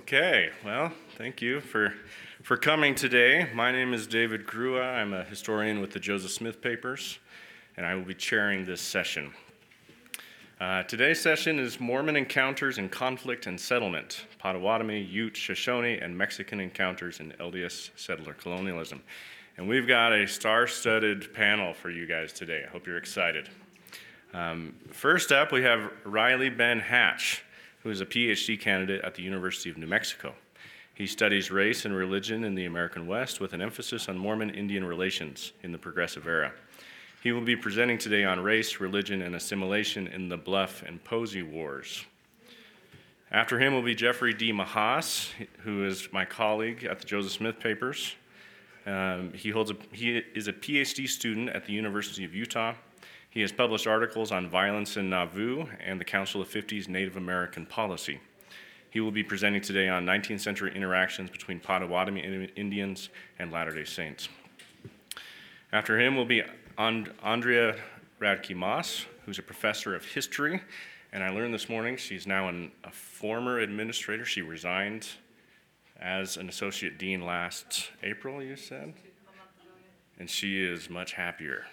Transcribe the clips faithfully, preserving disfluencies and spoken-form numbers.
Okay, well, thank you for for coming today. My name is David Grua. I'm a historian with the Joseph Smith Papers, and I will be chairing this session. Uh, today's session is Mormon Encounters in Conflict and Settlement, Potawatomi, Ute, Shoshone, and Mexican Encounters in L D S Settler Colonialism. And we've got a star-studded panel for you guys today. I hope you're excited. Um, first up, we have Riley Ben Hatch, who is a P H D candidate at the University of New Mexico. He studies race and religion in the American West with an emphasis on Mormon-Indian relations in the Progressive Era. He will be presenting today on race, religion, and assimilation in the Bluff and Posey Wars. After him will be Jeffrey D. Mahas, who is my colleague at the Joseph Smith Papers. Um, he holds a, he is a P H D student at the University of Utah. He has published articles on violence in Nauvoo and the Council of fifties Native American policy. He will be presenting today on nineteenth century interactions between Potawatomi Indians and Latter-day Saints. After him will be And- Andrea Radke Moss, who's a professor of history, and I learned this morning she's now an, a former administrator. She resigned as an associate dean last April, you said? And she is much happier.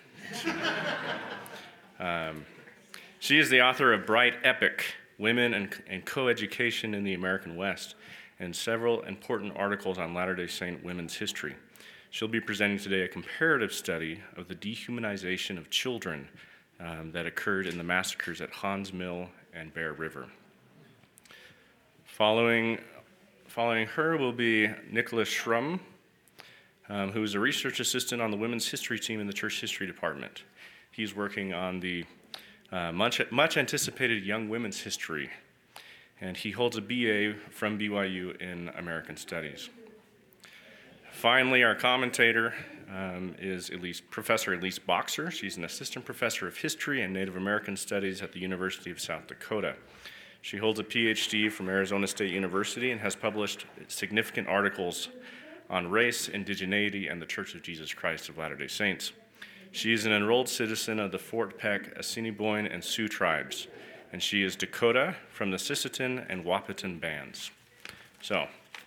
um, she is the author of Bright Epic, Women and, and Co-Education in the American West, and several important articles on Latter-day Saint women's history. She'll be presenting today a comparative study of the dehumanization of children um, that occurred in the massacres at Hans Mill and Bear River. Following, following her will be Nicholas Schrum, um, who is a research assistant on the women's history team in the church history department. He's working on the uh, much, much anticipated young women's history, and he holds a B A from B Y U in American Studies. Finally, our commentator um, is Elise, Professor Elise Boxer. She's an assistant professor of history and Native American studies at the University of South Dakota. She holds a P H D from Arizona State University and has published significant articles on race, indigeneity, and the Church of Jesus Christ of Latter-day Saints. She is an enrolled citizen of the Fort Peck, Assiniboine, and Sioux tribes, and she is Dakota from the Sisseton and Wahpeton bands. So,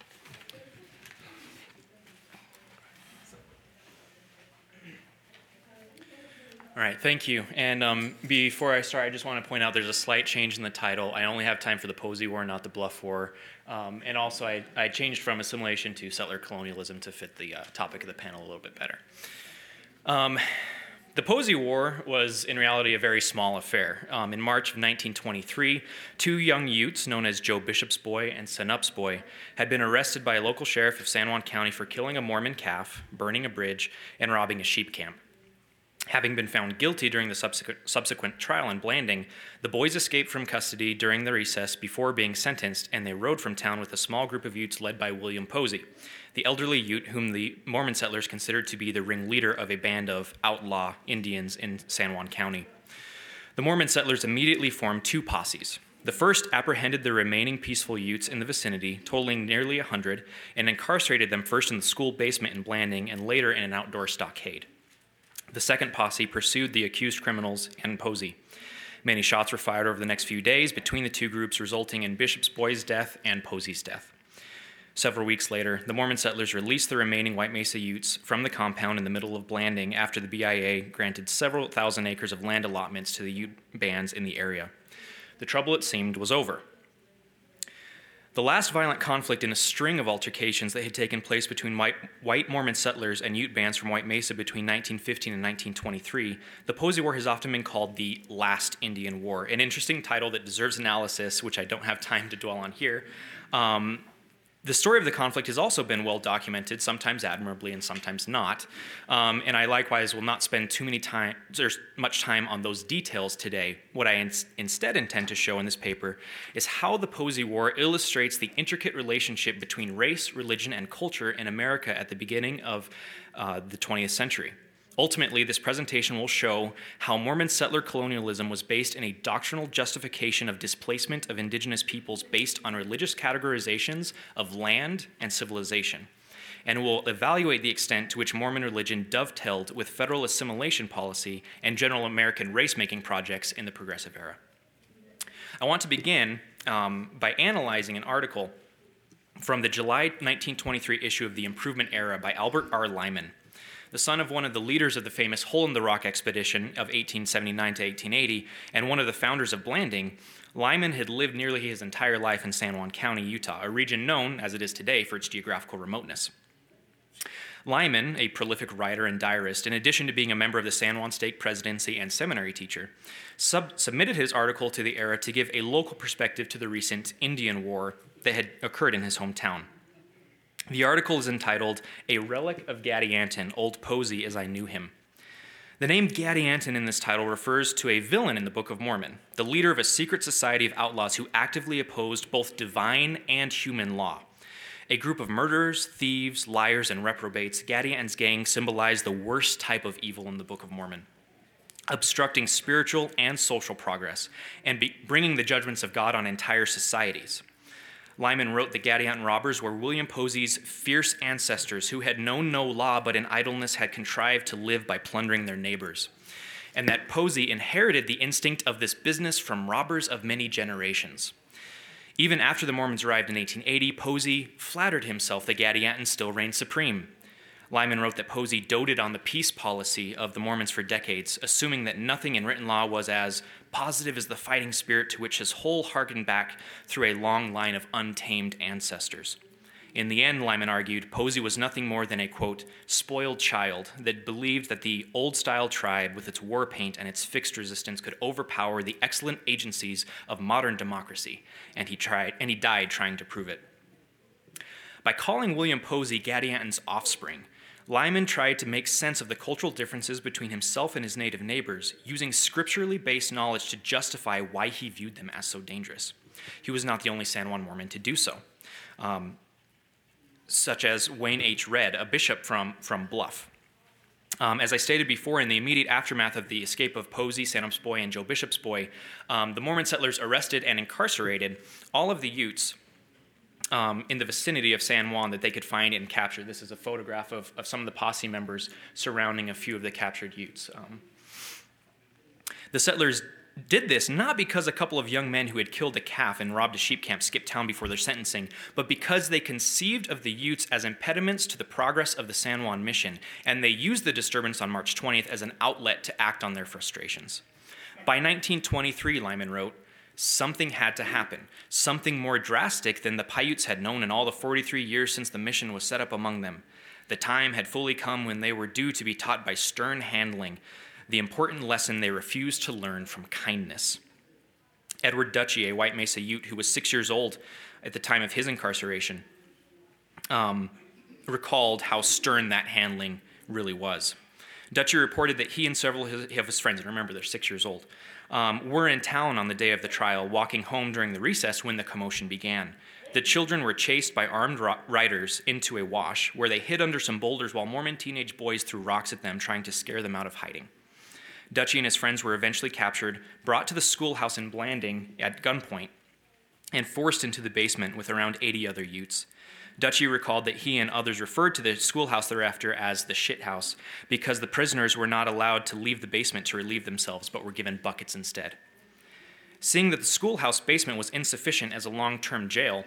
all right, thank you. And um, before I start, I just want to point out there's a slight change in the title. I only have time for the Posey War, not the Bluff War. Um, and also, I, I changed from assimilation to settler colonialism to fit the uh, topic of the panel a little bit better. Um, the Posey War was, in reality, a very small affair. Um, in March of nineteen twenty-three, two young Utes, known as Joe Bishop's Boy and Senup's Boy, had been arrested by a local sheriff of San Juan County for killing a Mormon calf, burning a bridge, and robbing a sheep camp. Having been found guilty during the subsequent, subsequent trial in Blanding, the boys escaped from custody during the recess before being sentenced, and they rode from town with a small group of Utes led by William Posey, the elderly Ute whom the Mormon settlers considered to be the ringleader of a band of outlaw Indians in San Juan County. The Mormon settlers immediately formed two posses. The first apprehended the remaining peaceful Utes in the vicinity, totaling nearly a hundred, and incarcerated them first in the school basement in Blanding and later in an outdoor stockade. The second posse pursued the accused criminals and Posey. Many shots were fired over the next few days between the two groups, resulting in Bishop's Boy's death and Posey's death. Several weeks later, the Mormon settlers released the remaining White Mesa Utes from the compound in the middle of Blanding after the B I A granted several thousand acres of land allotments to the Ute bands in the area. The trouble, it seemed, was over. The last violent conflict in a string of altercations that had taken place between white, white Mormon settlers and Ute bands from White Mesa between nineteen fifteen and nineteen twenty-three, the Posey War has often been called the Last Indian War, an interesting title that deserves analysis, which I don't have time to dwell on here. Um, The story of the conflict has also been well documented, sometimes admirably and sometimes not. Um, and I likewise will not spend too many time, or much time on those details today. What I in- instead intend to show in this paper is how the Posey War illustrates the intricate relationship between race, religion, and culture in America at the beginning of uh, the twentieth century. Ultimately, this presentation will show how Mormon settler colonialism was based in a doctrinal justification of displacement of indigenous peoples based on religious categorizations of land and civilization, and will evaluate the extent to which Mormon religion dovetailed with federal assimilation policy and general American race-making projects in the Progressive Era. I want to begin um, by analyzing an article from the July nineteen twenty-three issue of the Improvement Era by Albert R. Lyman. The son of one of the leaders of the famous Hole in the Rock expedition of eighteen seventy-nine to eighteen eighty, and one of the founders of Blanding, Lyman had lived nearly his entire life in San Juan County, Utah, a region known, as it is today, for its geographical remoteness. Lyman, a prolific writer and diarist, in addition to being a member of the San Juan State Presidency and seminary teacher, sub- submitted his article to the Era to give a local perspective to the recent Indian War that had occurred in his hometown. The article is entitled, "A Relic of Gadianton, Old Posey as I Knew Him." The name Gadianton in this title refers to a villain in the Book of Mormon, the leader of a secret society of outlaws who actively opposed both divine and human law. A group of murderers, thieves, liars, and reprobates, Gadianton's gang symbolized the worst type of evil in the Book of Mormon, obstructing spiritual and social progress, and be- bringing the judgments of God on entire societies. Lyman wrote the Gadianton robbers were William Posey's fierce ancestors who had known no law but in idleness had contrived to live by plundering their neighbors, and that Posey inherited the instinct of this business from robbers of many generations. Even after the Mormons arrived in eighteen eighty, Posey flattered himself that Gadianton still reigned supreme. Lyman wrote that Posey doted on the peace policy of the Mormons for decades, assuming that nothing in written law was as positive as the fighting spirit to which his whole harkened back through a long line of untamed ancestors. In the end, Lyman argued, Posey was nothing more than a, quote, spoiled child that believed that the old-style tribe with its war paint and its fixed resistance could overpower the excellent agencies of modern democracy, and he tried, and he died trying to prove it. By calling William Posey Gadianton's offspring, Lyman tried to make sense of the cultural differences between himself and his native neighbors, using scripturally based knowledge to justify why he viewed them as so dangerous. He was not the only San Juan Mormon to do so. Um, such as Wayne H. Redd, a bishop from, from Bluff. Um, as I stated before, in the immediate aftermath of the escape of Posey, Sandom's Boy, and Joe Bishop's Boy, um, the Mormon settlers arrested and incarcerated all of the Utes um, in the vicinity of San Juan that they could find and capture. This is a photograph of, of some of the posse members surrounding a few of the captured Utes. Um, the settlers did this not because a couple of young men who had killed a calf and robbed a sheep camp skipped town before their sentencing, but because they conceived of the Utes as impediments to the progress of the San Juan mission, and they used the disturbance on March twentieth as an outlet to act on their frustrations. By nineteen twenty-three, Lyman wrote, something had to happen, something more drastic than the Paiutes had known in all the forty-three years since the mission was set up among them. The time had fully come when they were due to be taught by stern handling the important lesson they refused to learn from kindness. Edward Dutchy, a White Mesa Ute who was six years old at the time of his incarceration, um, recalled how stern that handling really was. Dutchy reported that he and several of his, of his friends, and remember they're six years old, um, were in town on the day of the trial, walking home during the recess when the commotion began. The children were chased by armed riders into a wash, where they hid under some boulders while Mormon teenage boys threw rocks at them, trying to scare them out of hiding. Dutchy and his friends were eventually captured, brought to the schoolhouse in Blanding at gunpoint, and forced into the basement with around eighty other Utes. Dutchy recalled that he and others referred to the schoolhouse thereafter as the shit house because the prisoners were not allowed to leave the basement to relieve themselves, but were given buckets instead. Seeing that the schoolhouse basement was insufficient as a long-term jail,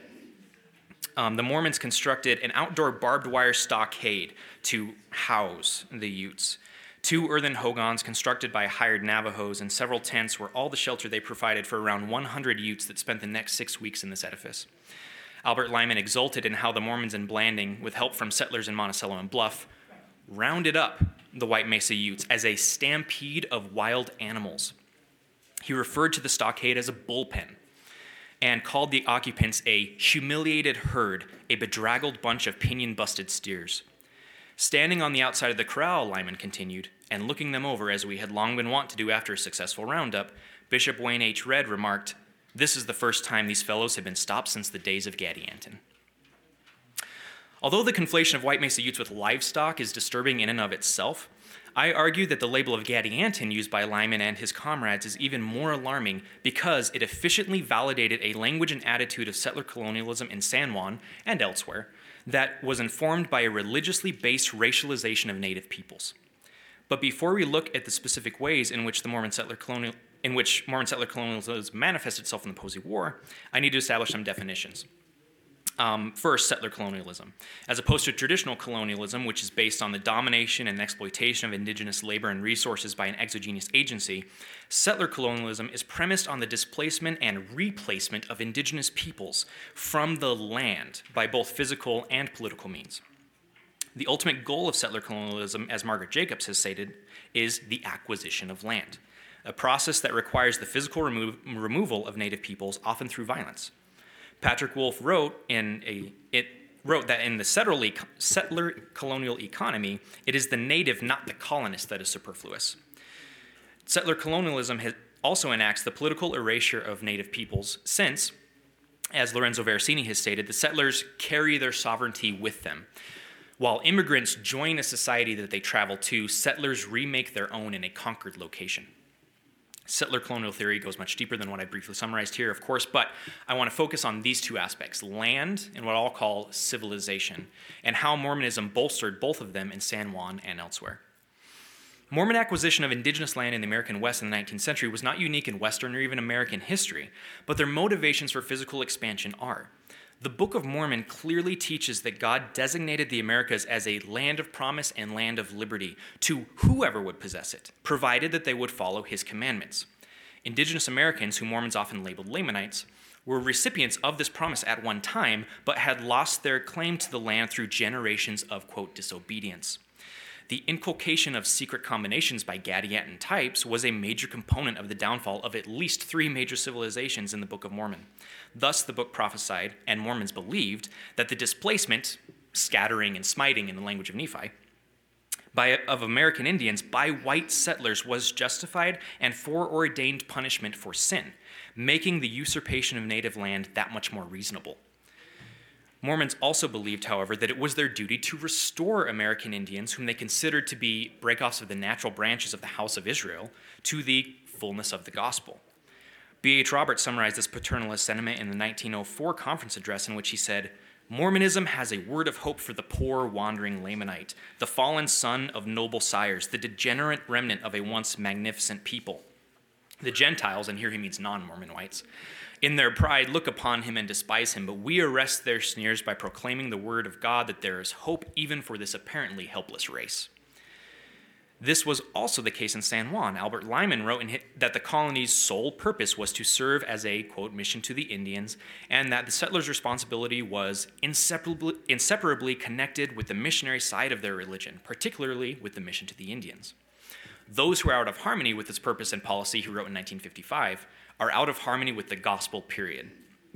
um, the Mormons constructed an outdoor barbed wire stockade to house the Utes. Two earthen hogans constructed by hired Navajos and several tents were all the shelter they provided for around one hundred Utes that spent the next six weeks in this edifice. Albert Lyman exulted in how the Mormons in Blanding, with help from settlers in Monticello and Bluff, rounded up the White Mesa Utes as a stampede of wild animals. He referred to the stockade as a bullpen and called the occupants a humiliated herd, a bedraggled bunch of pinion-busted steers. Standing on the outside of the corral, Lyman continued, and looking them over as we had long been wont to do after a successful roundup, Bishop Wayne H. Redd remarked, "This is the first time these fellows have been stopped since the days of Gadianton." Although the conflation of White Mesa Utes with livestock is disturbing in and of itself, I argue that the label of Gadianton used by Lyman and his comrades is even more alarming because it efficiently validated a language and attitude of settler colonialism in San Juan and elsewhere that was informed by a religiously based racialization of native peoples. But before we look at the specific ways in which the Mormon settler colonial in which Mormon settler colonialism manifested itself in the Posey War, I need to establish some definitions. Um, first, settler colonialism. As opposed to traditional colonialism, which is based on the domination and exploitation of indigenous labor and resources by an exogenous agency, settler colonialism is premised on the displacement and replacement of indigenous peoples from the land by both physical and political means. The ultimate goal of settler colonialism, as Margaret Jacobs has stated, is the acquisition of land, a process that requires the physical remo- removal of native peoples, often through violence. Patrick Wolf wrote in a it wrote that in the settler, settler colonial economy, it is the native, not the colonist, that is superfluous. Settler colonialism has also enacts the political erasure of native peoples, since, as Lorenzo Veracini has stated, the settlers carry their sovereignty with them. While immigrants join a society that they travel to, settlers remake their own in a conquered location. Settler colonial theory goes much deeper than what I briefly summarized here, of course, but I want to focus on these two aspects, land and what I'll call civilization, and how Mormonism bolstered both of them in San Juan and elsewhere. Mormon acquisition of indigenous land in the American West in the nineteenth century was not unique in Western or even American history, but their motivations for physical expansion are. The Book of Mormon clearly teaches that God designated the Americas as a land of promise and land of liberty to whoever would possess it, provided that they would follow his commandments. Indigenous Americans, who Mormons often labeled Lamanites, were recipients of this promise at one time, but had lost their claim to the land through generations of, quote, disobedience. The inculcation of secret combinations by Gadianton types was a major component of the downfall of at least three major civilizations in the Book of Mormon. Thus, the book prophesied, and Mormons believed, that the displacement, scattering and smiting in the language of Nephi, by, of American Indians by white settlers was justified and foreordained punishment for sin, making the usurpation of native land that much more reasonable. Mormons also believed, however, that it was their duty to restore American Indians, whom they considered to be breakoffs of the natural branches of the House of Israel, to the fullness of the gospel. B H Roberts summarized this paternalist sentiment in the nineteen oh four conference address, in which he said, "Mormonism has a word of hope for the poor wandering Lamanite, the fallen son of noble sires, the degenerate remnant of a once magnificent people. The Gentiles," and here he means non-Mormon whites, "in their pride look upon him and despise him, but we arrest their sneers by proclaiming the word of God that there is hope even for this apparently helpless race." This was also the case in San Juan. Albert Lyman wrote in that the colony's sole purpose was to serve as a, quote, mission to the Indians, and that the settlers' responsibility was inseparably, inseparably connected with the missionary side of their religion, particularly with the mission to the Indians. Those who are out of harmony with this purpose and policy, he wrote in nineteen fifty-five, are out of harmony with the gospel, period.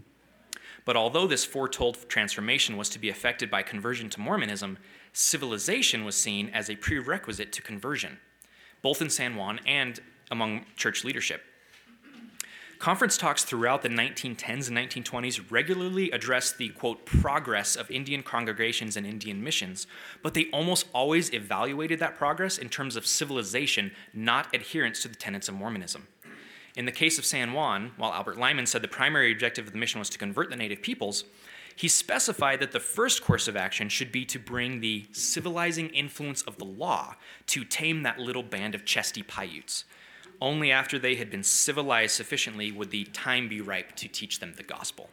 But although this foretold transformation was to be effected by conversion to Mormonism, civilization was seen as a prerequisite to conversion, both in San Juan and among church leadership. Conference talks throughout the nineteen tens and nineteen twenties regularly addressed the, quote, progress of Indian congregations and Indian missions, but they almost always evaluated that progress in terms of civilization, not adherence to the tenets of Mormonism. In the case of San Juan, while Albert Lyman said the primary objective of the mission was to convert the native peoples, he specified that the first course of action should be to bring the civilizing influence of the law to tame that little band of chesty Paiutes. Only after they had been civilized sufficiently would the time be ripe to teach them the gospel.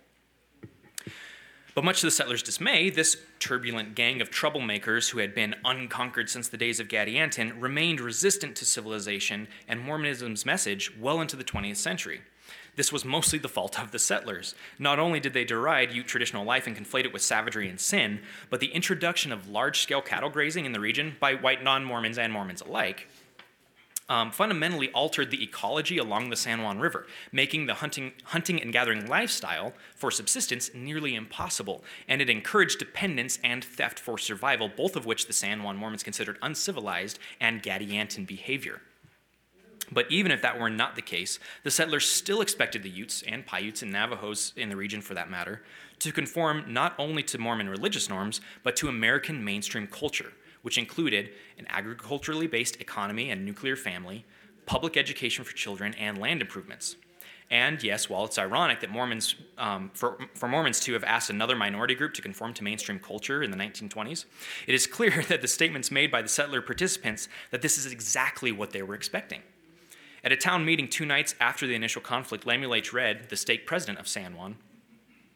But much to the settlers' dismay, this turbulent gang of troublemakers who had been unconquered since the days of Gadianton remained resistant to civilization and Mormonism's message well into the twentieth century. This was mostly the fault of the settlers. Not only did they deride Ute traditional life and conflate it with savagery and sin, but the introduction of large-scale cattle grazing in the region by white non-Mormons and Mormons alike um, fundamentally altered the ecology along the San Juan River, making the hunting, hunting and gathering lifestyle for subsistence nearly impossible, and it encouraged dependence and theft for survival, both of which the San Juan Mormons considered uncivilized and Gadianton behavior. But even if that were not the case, the settlers still expected the Utes, and Paiutes and Navajos in the region for that matter, to conform not only to Mormon religious norms, but to American mainstream culture, which included an agriculturally based economy and nuclear family, public education for children, and land improvements. And yes, while it's ironic that Mormons, um, for, for Mormons to have asked another minority group to conform to mainstream culture in the nineteen twenties, it is clear that the statements made by the settler participants that this is exactly what they were expecting. At a town meeting two nights after the initial conflict, Lemuel H. Redd, the stake president of San Juan,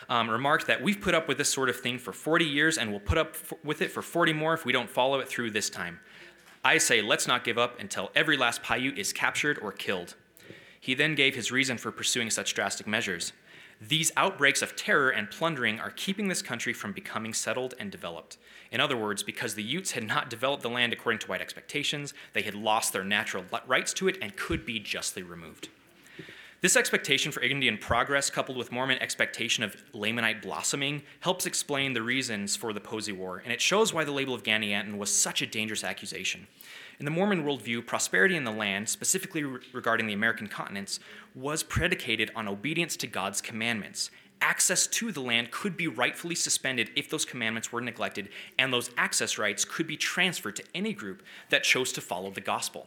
um, remarked that we've put up with this sort of thing for forty years and we'll put up f- with it for forty more if we don't follow it through this time. I say let's not give up until every last Paiute is captured or killed. He then gave his reason for pursuing such drastic measures. These outbreaks of terror and plundering are keeping this country from becoming settled and developed. In other words, because the Utes had not developed the land according to white expectations, they had lost their natural rights to it and could be justly removed. This expectation for Indian progress, coupled with Mormon expectation of Lamanite blossoming, helps explain the reasons for the Posey War, and it shows why the label of Gadianton was such a dangerous accusation. In the Mormon worldview, prosperity in the land, specifically re- regarding the American continents, was predicated on obedience to God's commandments. Access to the land could be rightfully suspended if those commandments were neglected, and those access rights could be transferred to any group that chose to follow the gospel.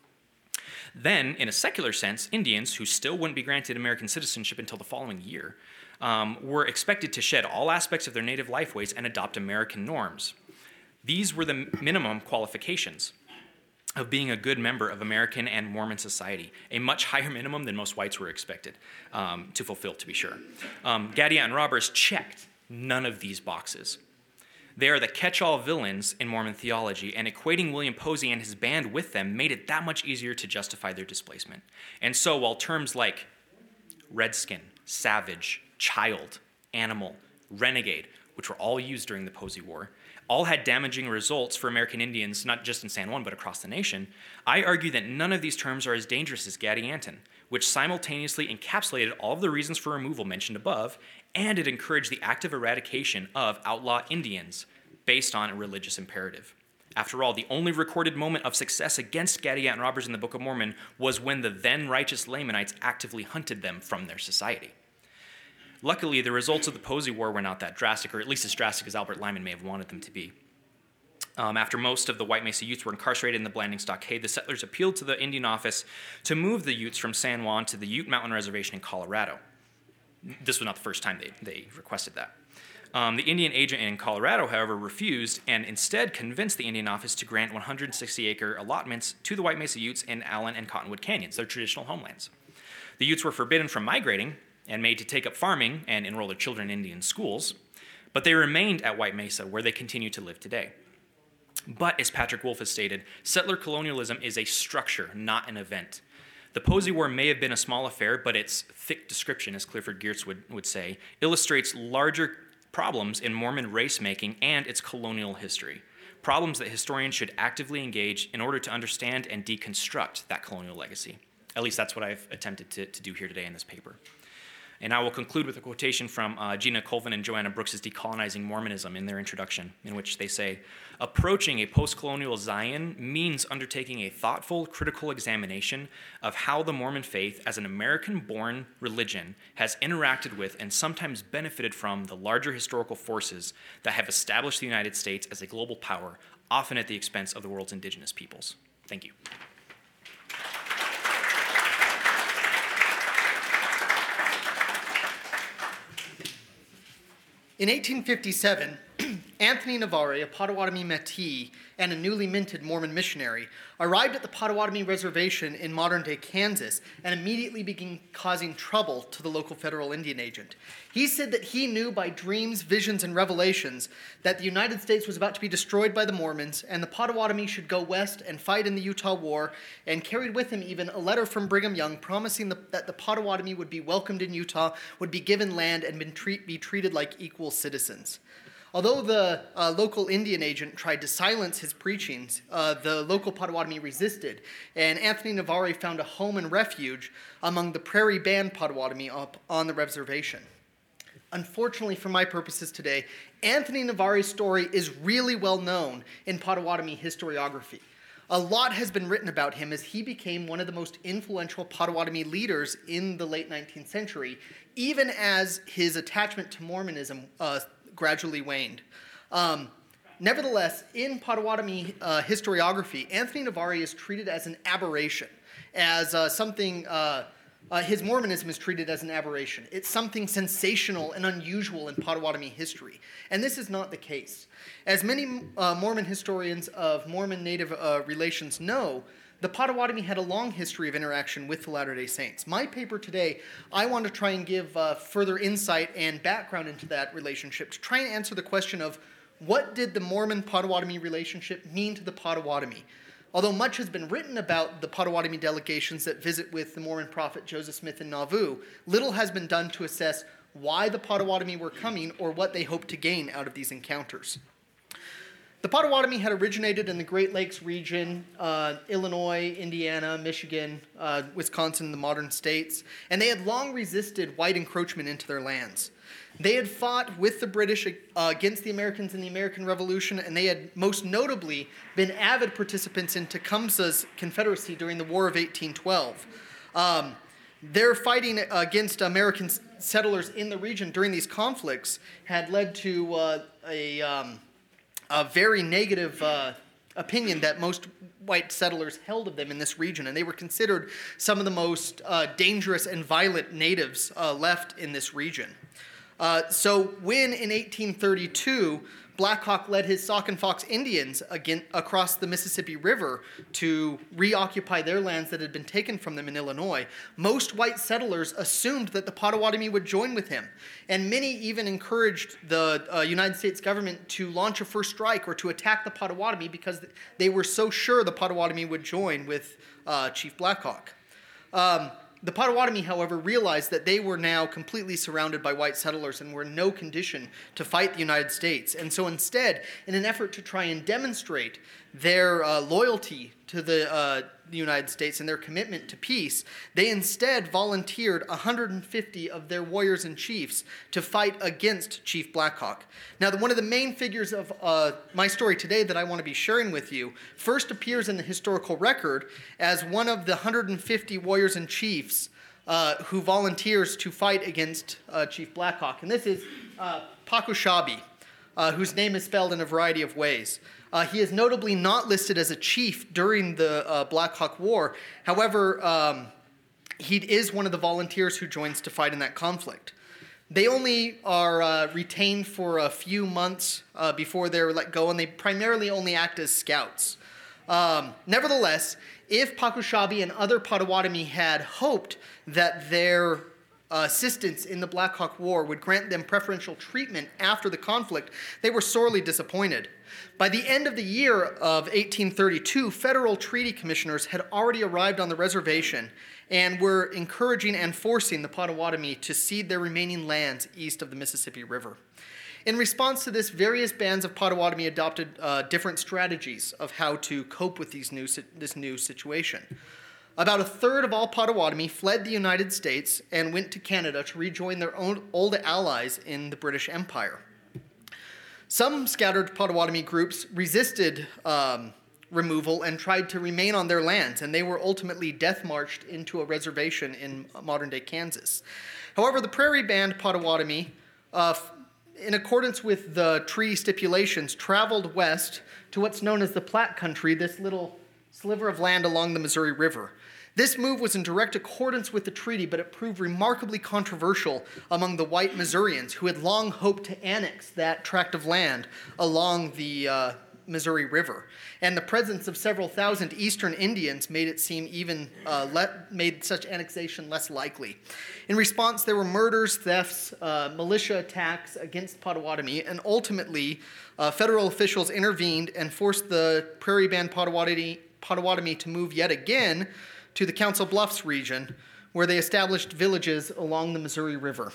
Then, in a secular sense, Indians, who still wouldn't be granted American citizenship until the following year, um, were expected to shed all aspects of their native lifeways and adopt American norms. These were the minimum qualifications of being a good member of American and Mormon society, a much higher minimum than most whites were expected um, to fulfill, to be sure. Um, Gadianton robbers checked none of these boxes. They are the catch-all villains in Mormon theology, and equating William Posey and his band with them made it that much easier to justify their displacement. And so while terms like redskin, savage, child, animal, renegade, which were all used during the Posey War, all had damaging results for American Indians, not just in San Juan, but across the nation, I argue that none of these terms are as dangerous as Gadianton, which simultaneously encapsulated all of the reasons for removal mentioned above, and it encouraged the active eradication of outlaw Indians based on a religious imperative. After all, the only recorded moment of success against Gadianton robbers in the Book of Mormon was when the then righteous Lamanites actively hunted them from their society. Luckily, the results of the Posey War were not that drastic, or at least as drastic as Albert Lyman may have wanted them to be. Um, after most of the White Mesa Utes were incarcerated in the Blanding Stockade, the settlers appealed to the Indian office to move the Utes from San Juan to the Ute Mountain Reservation in Colorado. This was not the first time they, they requested that. Um, the Indian agent in Colorado, however, refused and instead convinced the Indian office to grant one hundred sixty acre allotments to the White Mesa Utes in Allen and Cottonwood Canyons, their traditional homelands. The Utes were forbidden from migrating and made to take up farming and enroll their children in Indian schools, but they remained at White Mesa, where they continue to live today. But, as Patrick Wolf has stated, settler colonialism is a structure, not an event. The Posey War may have been a small affair, but its thick description, as Clifford Geertz would, would say, illustrates larger problems in Mormon race-making and its colonial history, problems that historians should actively engage in order to understand and deconstruct that colonial legacy. At least that's what I've attempted to, to do here today in this paper. And I will conclude with a quotation from uh, Gina Colvin and Joanna Brooks' Decolonizing Mormonism in their introduction, in which they say, approaching a post-colonial Zion means undertaking a thoughtful, critical examination of how the Mormon faith as an American-born religion has interacted with and sometimes benefited from the larger historical forces that have established the United States as a global power, often at the expense of the world's indigenous peoples. Thank you. In eighteen fifty-seven, Anthony Navarre, a Potawatomi Métis and a newly minted Mormon missionary, arrived at the Potawatomi Reservation in modern-day Kansas and immediately began causing trouble to the local federal Indian agent. He said that he knew by dreams, visions, and revelations that the United States was about to be destroyed by the Mormons, and the Potawatomi should go west and fight in the Utah War, and carried with him even a letter from Brigham Young promising the, that the Potawatomi would be welcomed in Utah, would be given land, and been treat, be treated like equal citizens. Although the uh, local Indian agent tried to silence his preachings, uh, the local Potawatomi resisted, and Anthony Navarre found a home and refuge among the Prairie Band Potawatomi up on the reservation. Unfortunately, for my purposes today, Anthony Navarre's story is really well known in Potawatomi historiography. A lot has been written about him as he became one of the most influential Potawatomi leaders in the late nineteenth century, even as his attachment to Mormonism uh, gradually waned. Um, nevertheless, in Potawatomi uh, historiography, Anthony Navarre is treated as an aberration, as uh, something, uh, uh, his Mormonism is treated as an aberration. It's something sensational and unusual in Potawatomi history, and this is not the case. As many uh, Mormon historians of Mormon-Native uh, relations know, the Potawatomi had a long history of interaction with the Latter-day Saints. My paper today, I want to try and give uh, further insight and background into that relationship to try and answer the question of what did the Mormon-Potawatomi relationship mean to the Potawatomi? Although much has been written about the Potawatomi delegations that visit with the Mormon prophet Joseph Smith in Nauvoo, little has been done to assess why the Potawatomi were coming or what they hoped to gain out of these encounters. The Potawatomi had originated in the Great Lakes region, uh, Illinois, Indiana, Michigan, uh, Wisconsin, the modern states, and they had long resisted white encroachment into their lands. They had fought with the British uh, against the Americans in the American Revolution, and they had most notably been avid participants in Tecumseh's Confederacy during the War of eighteen twelve. Um, their fighting against American settlers in the region during these conflicts had led to uh, a, um, a very negative uh, opinion that most white settlers held of them in this region, and they were considered some of the most uh, dangerous and violent natives uh, left in this region. Uh, so when, in eighteen thirty-two, Black Hawk led his Sauk and Fox Indians again, across the Mississippi River to reoccupy their lands that had been taken from them in Illinois, most white settlers assumed that the Potawatomi would join with him. And many even encouraged the uh, United States government to launch a first strike or to attack the Potawatomi because they were so sure the Potawatomi would join with uh, Chief Black Hawk. Um, The Potawatomi, however, realized that they were now completely surrounded by white settlers and were in no condition to fight the United States. And so instead, in an effort to try and demonstrate their uh, loyalty to the, uh, the United States and their commitment to peace, they instead volunteered one hundred fifty of their warriors and chiefs to fight against Chief Black Hawk. Now, the, one of the main figures of uh, my story today that I want to be sharing with you first appears in the historical record as one of the one hundred fifty warriors and chiefs uh, who volunteers to fight against uh, Chief Black Hawk. And this is uh, Pakushabi, uh, whose name is spelled in a variety of ways. Uh, he is notably not listed as a chief during the uh, Black Hawk War. However, um, he is one of the volunteers who joins to fight in that conflict. They only are uh, retained for a few months uh, before they're let go, and they primarily only act as scouts. Um, nevertheless, if Pakushabi and other Potawatomi had hoped that their Uh, assistance in the Black Hawk War would grant them preferential treatment after the conflict, they were sorely disappointed. By the end of the year of eighteen thirty-two, federal treaty commissioners had already arrived on the reservation and were encouraging and forcing the Potawatomi to cede their remaining lands east of the Mississippi River. In response to this, various bands of Potawatomi adopted uh, different strategies of how to cope with these new, this new situation. About a third of all Potawatomi fled the United States and went to Canada to rejoin their own old allies in the British Empire. Some scattered Potawatomi groups resisted um, removal and tried to remain on their lands, and they were ultimately death-marched into a reservation in modern-day Kansas. However, the Prairie Band Potawatomi, uh, in accordance with the treaty stipulations, traveled west to what's known as the Platte Country, this little sliver of land along the Missouri River. This move was in direct accordance with the treaty, but it proved remarkably controversial among the white Missourians who had long hoped to annex that tract of land along the uh, Missouri River. And the presence of several thousand eastern Indians made it seem even uh, let, made such annexation less likely. In response, there were murders, thefts, uh, militia attacks against Potawatomi, and ultimately uh, federal officials intervened and forced the Prairie Band Potawatomi, Potawatomi to move yet again to the Council Bluffs region, where they established villages along the Missouri River.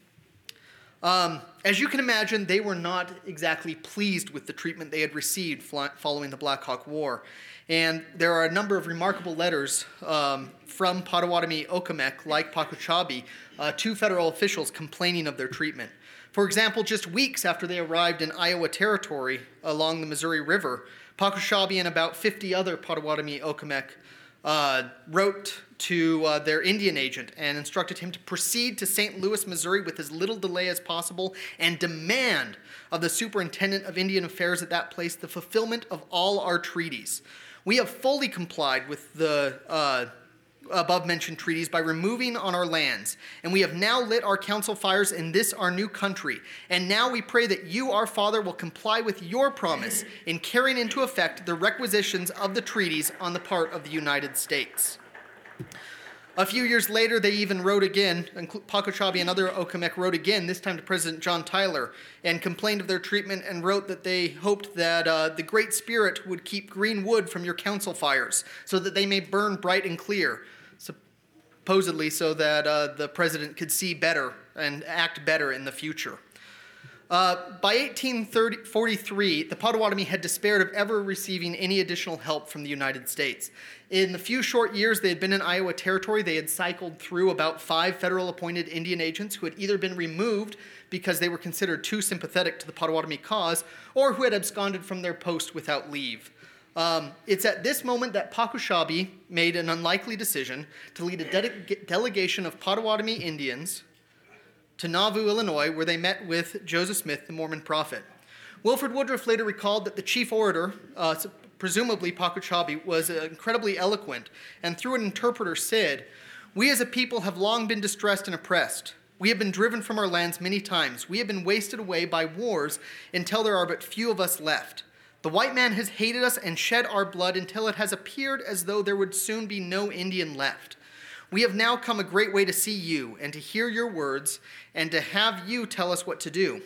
Um, as you can imagine, they were not exactly pleased with the treatment they had received following the Black Hawk War. And there are a number of remarkable letters um, from Potawatomi Okemek, like Pakushabi, uh, to federal officials complaining of their treatment. For example, just weeks after they arrived in Iowa Territory along the Missouri River, Pakushabi and about fifty other Potawatomi Okemek Uh, wrote to uh, their Indian agent and instructed him to proceed to Saint Louis, Missouri with as little delay as possible and demand of the superintendent of Indian affairs at that place the fulfillment of all our treaties. We have fully complied with the uh, above-mentioned treaties by removing on our lands, and we have now lit our council fires in this our new country. And now we pray that you, our Father, will comply with your promise in carrying into effect the requisitions of the treaties on the part of the United States. A few years later, they even wrote again, and Paco Chabi and other Okamek wrote again, this time to President John Tyler, and complained of their treatment and wrote that they hoped that uh, the Great Spirit would keep green wood from your council fires so that they may burn bright and clear, supposedly so that uh, the president could see better and act better in the future. Uh, by eighteen forty-three, the Potawatomi had despaired of ever receiving any additional help from the United States. In the few short years they had been in Iowa Territory, they had cycled through about five federal-appointed Indian agents who had either been removed because they were considered too sympathetic to the Potawatomi cause, or who had absconded from their post without leave. Um, it's at this moment that Paco Chabi made an unlikely decision to lead a de- delegation of Potawatomi Indians to Nauvoo, Illinois, where they met with Joseph Smith, the Mormon prophet. Wilford Woodruff later recalled that the chief orator, uh, presumably Paco Chabi, was uh, incredibly eloquent, and through an interpreter said, "We as a people have long been distressed and oppressed. We have been driven from our lands many times. We have been wasted away by wars until there are but few of us left. The white man has hated us and shed our blood until it has appeared as though there would soon be no Indian left. We have now come a great way to see you and to hear your words and to have you tell us what to do."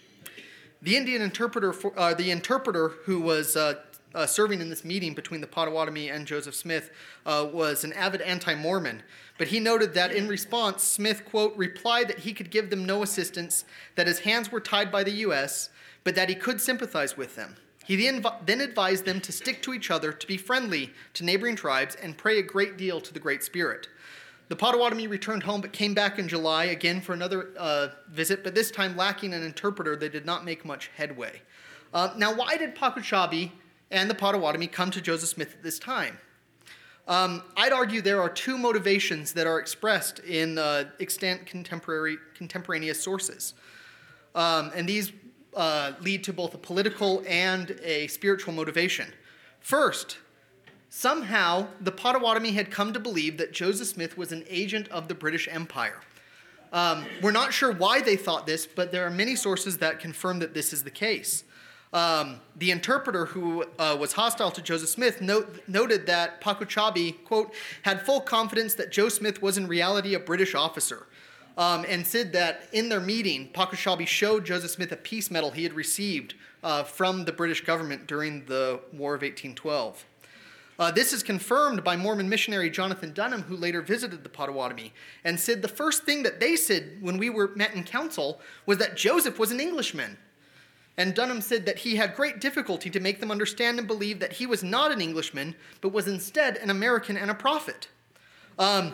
The Indian interpreter, for, uh, the interpreter who was uh, uh, serving in this meeting between the Potawatomi and Joseph Smith uh, was an avid anti-Mormon, but he noted that in response, Smith, quote, replied that he could give them no assistance, that his hands were tied by the U S, but that he could sympathize with them. He then, then advised them to stick to each other, to be friendly to neighboring tribes, and pray a great deal to the Great Spirit. The Potawatomi returned home but came back in July again for another uh, visit, but this time lacking an interpreter, they did not make much headway. Uh, now, why did Paco Chabi and the Potawatomi come to Joseph Smith at this time? Um, I'd argue there are two motivations that are expressed in uh, extant contemporary contemporaneous sources. Um, and these uh, lead to both a political and a spiritual motivation. First, somehow, the Potawatomi had come to believe that Joseph Smith was an agent of the British Empire. Um, we're not sure why they thought this, but there are many sources that confirm that this is the case. Um, the interpreter who uh, was hostile to Joseph Smith note, noted that Paco Chabi, quote, had full confidence that Joe Smith was in reality a British officer, um, and said that in their meeting, Paco Chabi showed Joseph Smith a peace medal he had received uh, from the British government during the War of eighteen twelve. Uh, this is confirmed by Mormon missionary Jonathan Dunham, who later visited the Potawatomi, and said the first thing that they said when we were met in council was that Joseph was an Englishman. And Dunham said that he had great difficulty to make them understand and believe that he was not an Englishman, but was instead an American and a prophet. Um,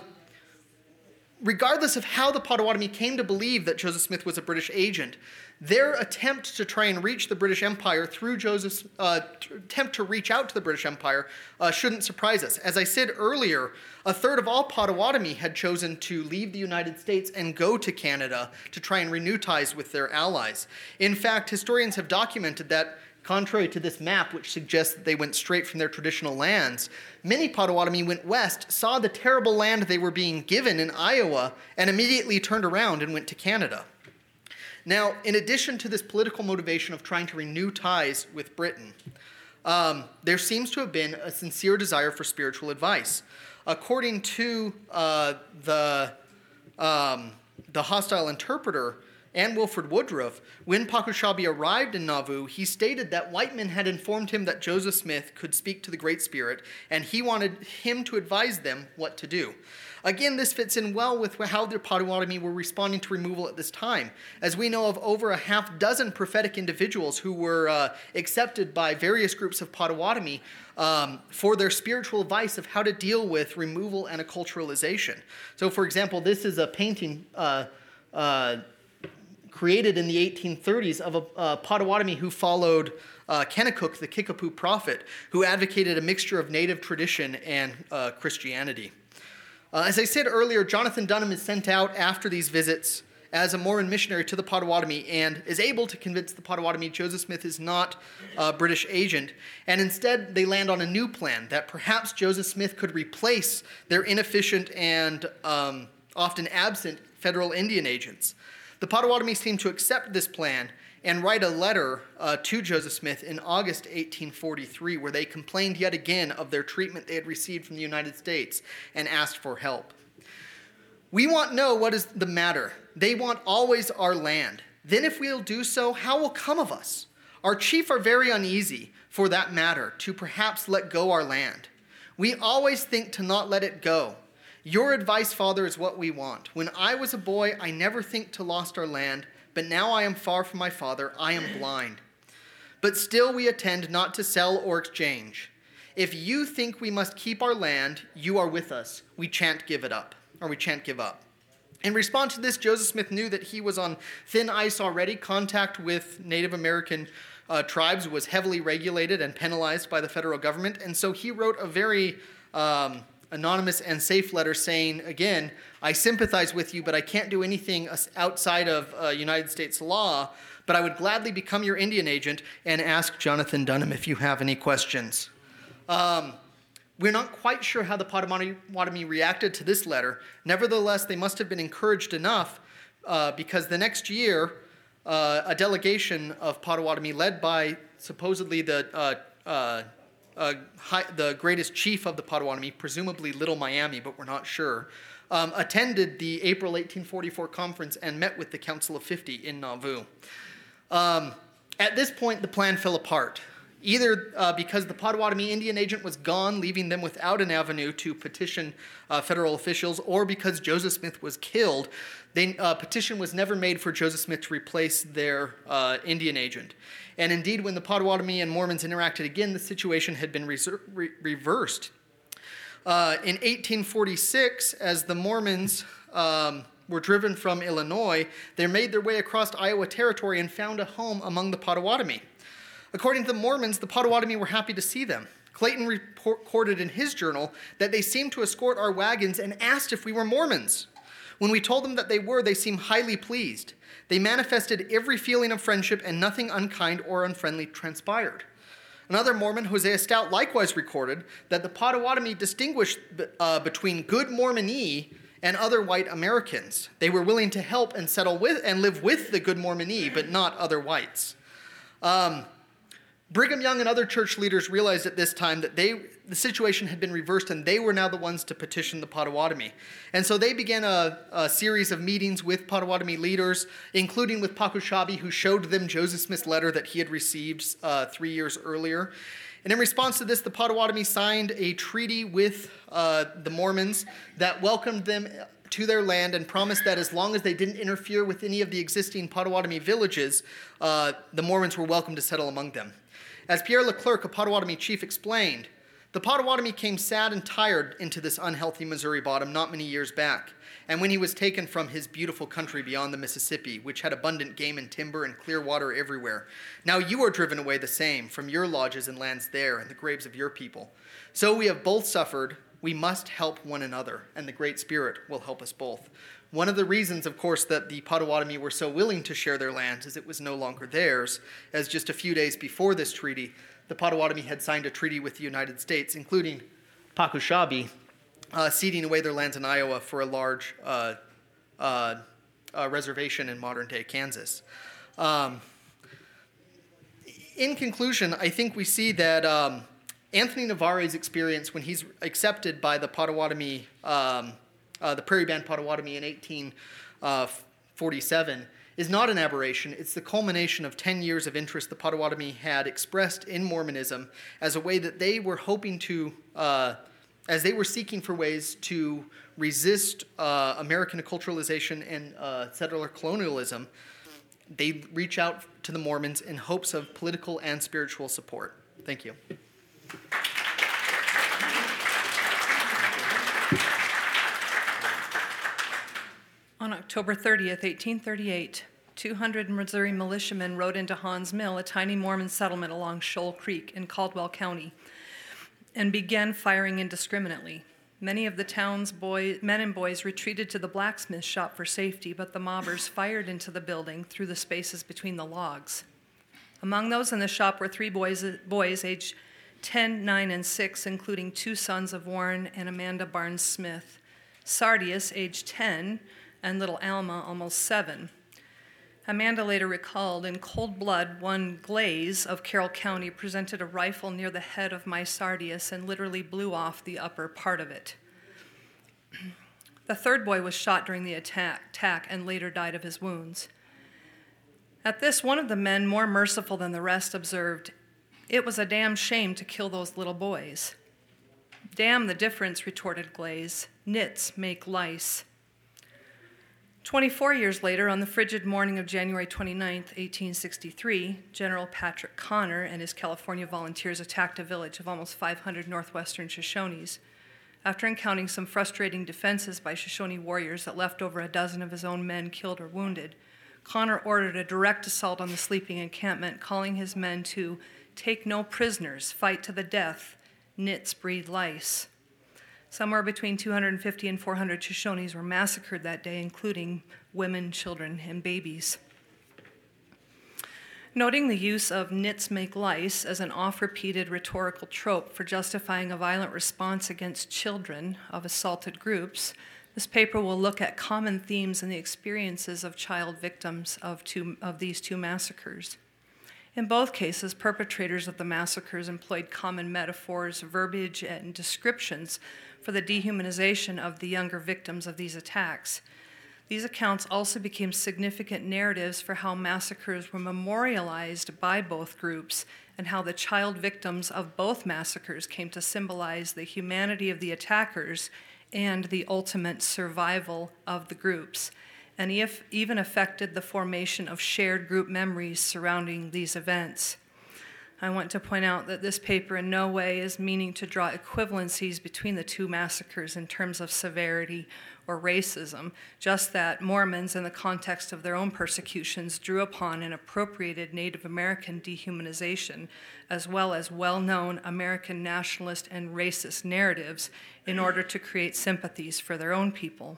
regardless of how the Potawatomi came to believe that Joseph Smith was a British agent, their attempt to try and reach the British Empire through Joseph's uh, attempt to reach out to the British Empire uh, shouldn't surprise us. As I said earlier, a third of all Potawatomi had chosen to leave the United States and go to Canada to try and renew ties with their allies. In fact, historians have documented that, contrary to this map, which suggests that they went straight from their traditional lands, many Potawatomi went west, saw the terrible land they were being given in Iowa, and immediately turned around and went to Canada. Now, in addition to this political motivation of trying to renew ties with Britain, um, there seems to have been a sincere desire for spiritual advice. According to uh, the, um, the hostile interpreter and Wilford Woodruff, when Paco Chabi arrived in Nauvoo, he stated that white men had informed him that Joseph Smith could speak to the Great Spirit, and he wanted him to advise them what to do. Again, this fits in well with how the Potawatomi were responding to removal at this time, as we know of over a half dozen prophetic individuals who were uh, accepted by various groups of Potawatomi um, for their spiritual advice of how to deal with removal and acculturalization. So, for example, this is a painting uh, uh, created in the eighteen thirties of a, a Potawatomi who followed uh, Kennecook, the Kickapoo prophet, who advocated a mixture of native tradition and uh, Christianity. Uh, as I said earlier, Jonathan Dunham is sent out after these visits as a Mormon missionary to the Potawatomi and is able to convince the Potawatomi Joseph Smith is not a British agent. And instead, they land on a new plan that perhaps Joseph Smith could replace their inefficient and um, often absent federal Indian agents. The Potawatomi seem to accept this plan and write a letter uh, to Joseph Smith in August eighteen forty-three, where they complained yet again of their treatment they had received from the United States and asked for help. We want know what is the matter. They want always our land. Then if we'll do so, how will come of us? Our chief are very uneasy, for that matter, to perhaps let go our land. We always think to not let it go. Your advice, Father, is what we want. When I was a boy, I never think to lost our land, but now I am far from my father, I am blind. But still we attend not to sell or exchange. If you think we must keep our land, you are with us. We shan't give it up. Or we shan't give up. In response to this, Joseph Smith knew that he was on thin ice already. Contact with Native American uh, tribes was heavily regulated and penalized by the federal government, and so he wrote a very um, anonymous and safe letter saying, again, I sympathize with you, but I can't do anything outside of uh, United States law, but I would gladly become your Indian agent and ask Jonathan Dunham if you have any questions. Um, We're not quite sure how the Potawatomi reacted to this letter. Nevertheless, they must have been encouraged enough uh, because the next year, uh, a delegation of Potawatomi led by supposedly the uh, uh, uh, high, the greatest chief of the Potawatomi, presumably Little Miami, but we're not sure, um, attended the April eighteen forty-four conference and met with the Council of Fifty in Nauvoo. Um, at this point, the plan fell apart. Either uh, because the Potawatomi Indian agent was gone, leaving them without an avenue to petition uh, federal officials, or because Joseph Smith was killed, the uh, petition was never made for Joseph Smith to replace their uh, Indian agent. And indeed, when the Potawatomi and Mormons interacted again, the situation had been reser- re- reversed. Uh, in eighteen forty-six, as the Mormons um, were driven from Illinois, they made their way across Iowa Territory and found a home among the Potawatomi. According to the Mormons, the Potawatomi were happy to see them. Clayton recorded in his journal that they seemed to escort our wagons and asked if we were Mormons. When we told them that they were, they seemed highly pleased. They manifested every feeling of friendship, and nothing unkind or unfriendly transpired. Another Mormon, Hosea Stout, likewise recorded that the Potawatomi distinguished uh, between good Mormonese and other white Americans. They were willing to help and settle with and live with the good Mormonese, but not other whites. Um, Brigham Young and other church leaders realized at this time that they, the situation had been reversed and they were now the ones to petition the Potawatomi. And so they began a, a series of meetings with Potawatomi leaders, including with Pakushabi, who showed them Joseph Smith's letter that he had received uh, three years earlier. And in response to this, the Potawatomi signed a treaty with uh, the Mormons that welcomed them to their land and promised that as long as they didn't interfere with any of the existing Potawatomi villages, uh, the Mormons were welcome to settle among them. As Pierre Leclerc, a Potawatomi chief, explained, the Potawatomi came sad and tired into this unhealthy Missouri bottom not many years back, and when he was taken from his beautiful country beyond the Mississippi, which had abundant game and timber and clear water everywhere. Now you are driven away the same from your lodges and lands there and the graves of your people. So we have both suffered. We must help one another, and the Great Spirit will help us both. One of the reasons, of course, that the Potawatomi were so willing to share their lands is it was no longer theirs, as just a few days before this treaty, the Potawatomi had signed a treaty with the United States, including Pakushabi, uh, ceding away their lands in Iowa for a large uh, uh, uh, reservation in modern-day Kansas. Um, in conclusion, I think we see that um, Anthony Navarre's experience when he's accepted by the Potawatomi um, Uh, the Prairie Band Potawatomi in eighteen forty-seven is not an aberration. It's the culmination of ten years of interest the Potawatomi had expressed in Mormonism as a way that they were hoping to, uh, as they were seeking for ways to resist uh, American acculturalization and uh, settler colonialism. They reach out to the Mormons in hopes of political and spiritual support. Thank you. On October thirtieth, eighteen thirty-eight, two hundred Missouri militiamen rode into Haun's Mill, a tiny Mormon settlement along Shoal Creek in Caldwell County, and began firing indiscriminately. Many of the town's boy, men and boys retreated to the blacksmith shop for safety, but the mobbers fired into the building through the spaces between the logs. Among those in the shop were three boys, boys aged ten, nine, and six, including two sons of Warren and Amanda Barnes Smith, Sardius, aged ten, and little Alma, almost seven. Amanda later recalled, in cold blood, one Glaze of Carroll County presented a rifle near the head of my Sardius and literally blew off the upper part of it. The third boy was shot during the attack, attack and later died of his wounds. At this, one of the men, more merciful than the rest, observed, "It was a damn shame to kill those little boys." "Damn the difference," retorted Glaze. "Nits make lice." Twenty-four years later, on the frigid morning of January twenty-ninth, eighteen sixty-three, General Patrick Connor and his California volunteers attacked a village of almost five hundred northwestern Shoshones. After encountering some frustrating defenses by Shoshone warriors that left over a dozen of his own men killed or wounded, Connor ordered a direct assault on the sleeping encampment, calling his men to take no prisoners, fight to the death, nits breed lice. Somewhere between two hundred fifty and four hundred Shoshones were massacred that day, including women, children, and babies. Noting the use of nits make lice as an oft-repeated rhetorical trope for justifying a violent response against children of assaulted groups, this paper will look at common themes in the experiences of child victims of, two, of these two massacres. In both cases, perpetrators of the massacres employed common metaphors, verbiage, and descriptions for the dehumanization of the younger victims of these attacks. These accounts also became significant narratives for how massacres were memorialized by both groups and how the child victims of both massacres came to symbolize the humanity of the attackers and the ultimate survival of the groups, and if even affected the formation of shared group memories surrounding these events. I want to point out that this paper in no way is meaning to draw equivalencies between the two massacres in terms of severity or racism, just that Mormons, in the context of their own persecutions, drew upon and appropriated Native American dehumanization, as well as well-known American nationalist and racist narratives in order to create sympathies for their own people.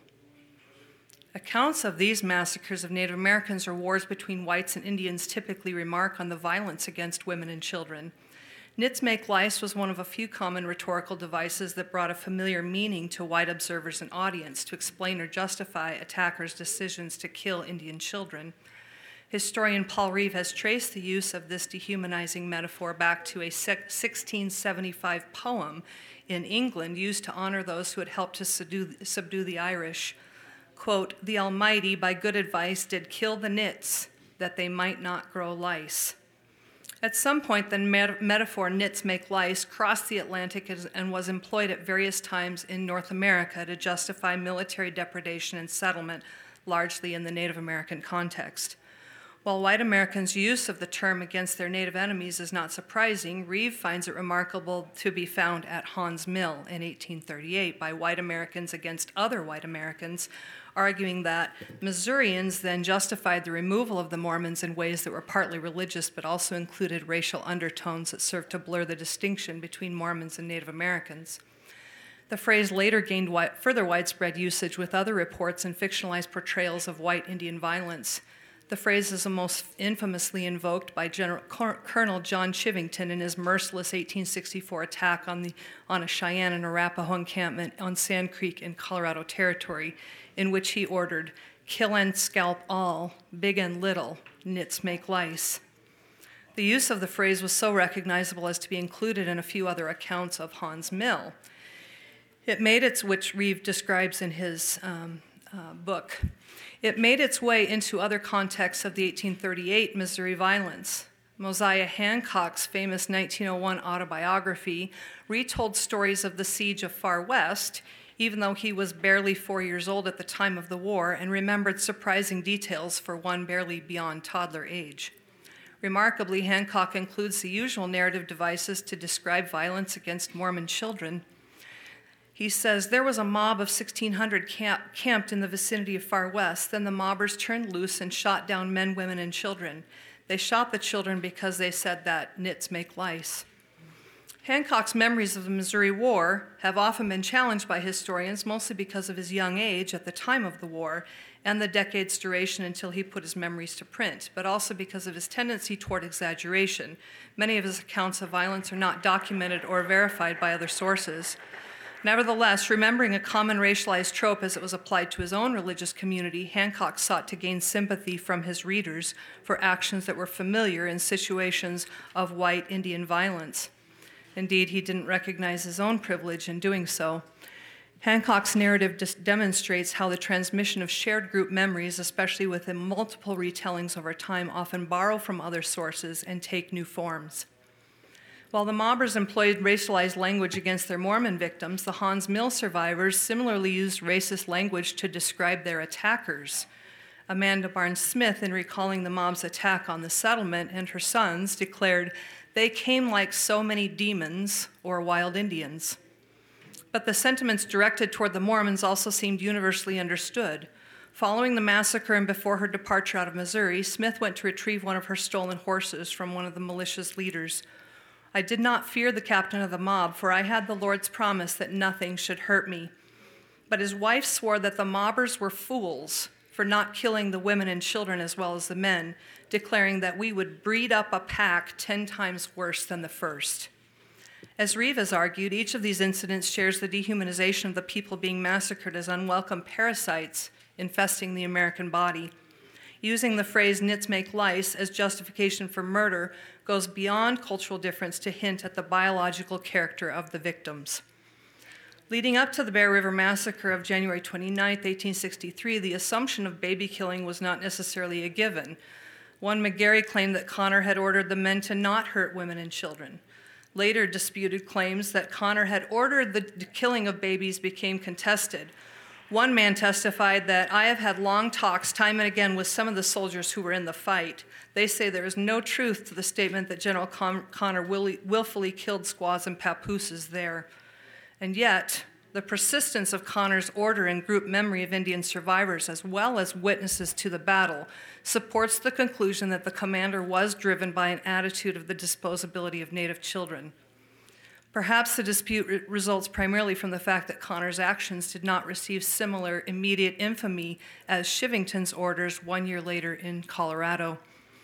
Accounts of these massacres of Native Americans or wars between whites and Indians typically remark on the violence against women and children. Nits make lice was one of a few common rhetorical devices that brought a familiar meaning to white observers and audience to explain or justify attackers' decisions to kill Indian children. Historian Paul Reeve has traced the use of this dehumanizing metaphor back to a sixteen seventy-five poem in England used to honor those who had helped to subdue, subdue the Irish. Quote, "The Almighty, by good advice, did kill the nits, that they might not grow lice." At some point, the met- metaphor nits make lice crossed the Atlantic and was employed at various times in North America to justify military depredation and settlement, largely in the Native American context. While white Americans' use of the term against their Native enemies is not surprising, Reeve finds it remarkable to be found at Haun's Mill in eighteen thirty-eight by white Americans against other white Americans, arguing that Missourians then justified the removal of the Mormons in ways that were partly religious but also included racial undertones that served to blur the distinction between Mormons and Native Americans. The phrase later gained wi- further widespread usage with other reports and fictionalized portrayals of white Indian violence. The phrase is most infamously invoked by General Col- Colonel John Chivington in his merciless eighteen sixty-four attack on, the, on a Cheyenne and Arapaho encampment on Sand Creek in Colorado Territory, in which he ordered, "Kill and scalp all, big and little, nits make lice." The use of the phrase was so recognizable as to be included in a few other accounts of Haun's Mill. It made its, which Reeve describes in his um, uh, book, it made its way into other contexts of the eighteen thirty-eight Missouri violence. Mosiah Hancock's famous nineteen oh one autobiography retold stories of the siege of Far West, even though he was barely four years old at the time of the war and remembered surprising details for one barely beyond toddler age. Remarkably, Hancock includes the usual narrative devices to describe violence against Mormon children. He says, "There was a mob of sixteen hundred camp- camped in the vicinity of Far West. Then the mobbers turned loose and shot down men, women, and children. They shot the children because they said that nits make lice." Hancock's memories of the Missouri War have often been challenged by historians, mostly because of his young age at the time of the war and the decade's duration until he put his memories to print, but also because of his tendency toward exaggeration. Many of his accounts of violence are not documented or verified by other sources. Nevertheless, remembering a common racialized trope as it was applied to his own religious community, Hancock sought to gain sympathy from his readers for actions that were familiar in situations of white Indian violence. Indeed, he didn't recognize his own privilege in doing so. Hancock's narrative dis- demonstrates how the transmission of shared group memories, especially within multiple retellings over time, often borrow from other sources and take new forms. While the mobbers employed racialized language against their Mormon victims, the Hans Mill survivors similarly used racist language to describe their attackers. Amanda Barnes Smith, in recalling the mob's attack on the settlement and her sons, declared, "They came like so many demons or wild Indians." But the sentiments directed toward the Mormons also seemed universally understood. Following the massacre and before her departure out of Missouri, Smith went to retrieve one of her stolen horses from one of the militia's leaders. "I did not fear the captain of the mob, for I had the Lord's promise that nothing should hurt me." But his wife swore that the mobbers were fools for not killing the women and children as well as the men, declaring that we would breed up a pack ten times worse than the first. As Rivas argued, each of these incidents shares the dehumanization of the people being massacred as unwelcome parasites infesting the American body. Using the phrase "nits make lice" as justification for murder goes beyond cultural difference to hint at the biological character of the victims. Leading up to the Bear River Massacre of January twenty-ninth, eighteen sixty-three, the assumption of baby killing was not necessarily a given. One McGarry claimed that Connor had ordered the men to not hurt women and children. Later disputed claims that Connor had ordered the killing of babies became contested. One man testified that, "I have had long talks time and again with some of the soldiers who were in the fight. They say there is no truth to the statement that General Con- Connor will- willfully killed squaws and papooses there." And yet, the persistence of Connor's order and group memory of Indian survivors, as well as witnesses to the battle, supports the conclusion that the commander was driven by an attitude of the disposability of Native children. Perhaps the dispute re- results primarily from the fact that Connor's actions did not receive similar immediate infamy as Chivington's orders one year later in Colorado.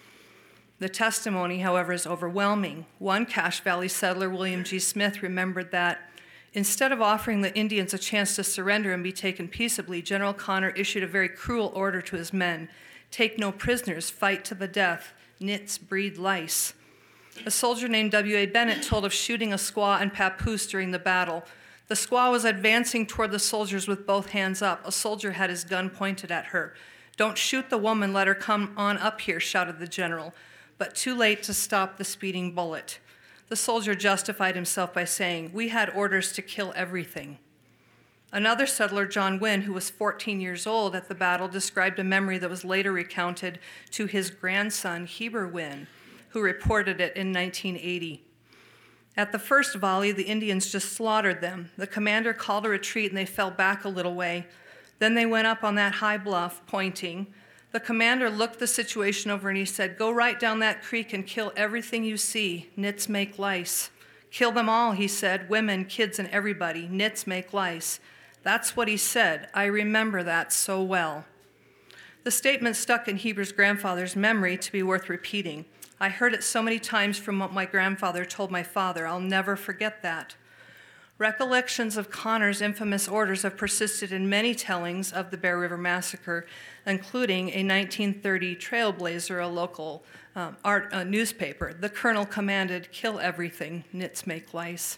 The testimony, however, is overwhelming. One Cache Valley settler, William G. Smith, remembered that instead of offering the Indians a chance to surrender and be taken peaceably, General Connor issued a very cruel order to his men: "Take no prisoners, fight to the death. Nits breed lice." A soldier named W A Bennett told of shooting a squaw and papoose during the battle. The squaw was advancing toward the soldiers with both hands up. A soldier had his gun pointed at her. "Don't shoot the woman, let her come on up here," shouted the general, but too late to stop the speeding bullet. The soldier justified himself by saying, "We had orders to kill everything." Another settler, John Wynn, who was fourteen years old at the battle, described a memory that was later recounted to his grandson, Heber Wynn, who reported it in nineteen eighty. At the first volley, the Indians just slaughtered them. The commander called a retreat and they fell back a little way. Then they went up on that high bluff, pointing. The commander looked the situation over and he said, "Go right down that creek and kill everything you see. Nits make lice." "Kill them all," he said, "women, kids, and everybody. Nits make lice." That's what he said. I remember that so well. The statement stuck in Heber's grandfather's memory to be worth repeating. "I heard it so many times from what my grandfather told my father. I'll never forget that." Recollections of Connor's infamous orders have persisted in many tellings of the Bear River Massacre, including a nineteen thirty Trailblazer, a local um, art uh, newspaper. The colonel commanded, "Kill everything, nits make lice."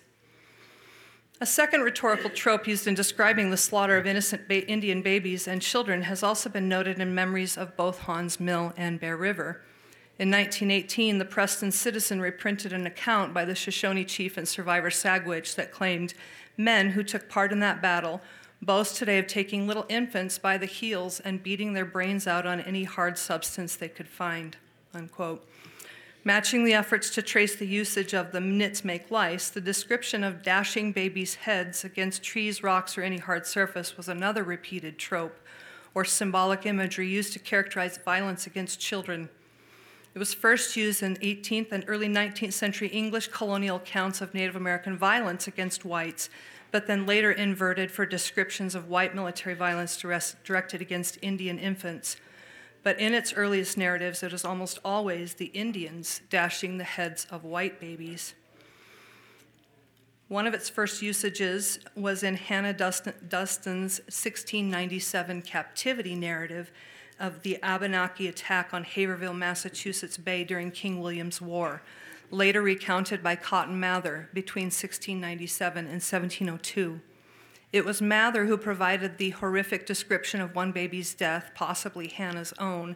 A second rhetorical trope used in describing the slaughter of innocent ba- Indian babies and children has also been noted in memories of both Hans Mill and Bear River. In nineteen eighteen, the Preston Citizen reprinted an account by the Shoshone chief and survivor Sagwitch that claimed men who took part in that battle boast today of taking little infants by the heels and beating their brains out on any hard substance they could find, unquote. Matching the efforts to trace the usage of the nits make lice, the description of dashing babies' heads against trees, rocks, or any hard surface was another repeated trope or symbolic imagery used to characterize violence against children. It was first used in eighteenth and early nineteenth century English colonial accounts of Native American violence against whites, but then later inverted for descriptions of white military violence directed against Indian infants. But in its earliest narratives, it is almost always the Indians dashing the heads of white babies. One of its first usages was in Hannah Duston's sixteen ninety-seven captivity narrative of the Abenaki attack on Haverhill, Massachusetts Bay during King William's War, later recounted by Cotton Mather between sixteen ninety-seven and seventeen oh two. It was Mather who provided the horrific description of one baby's death, possibly Hannah's own,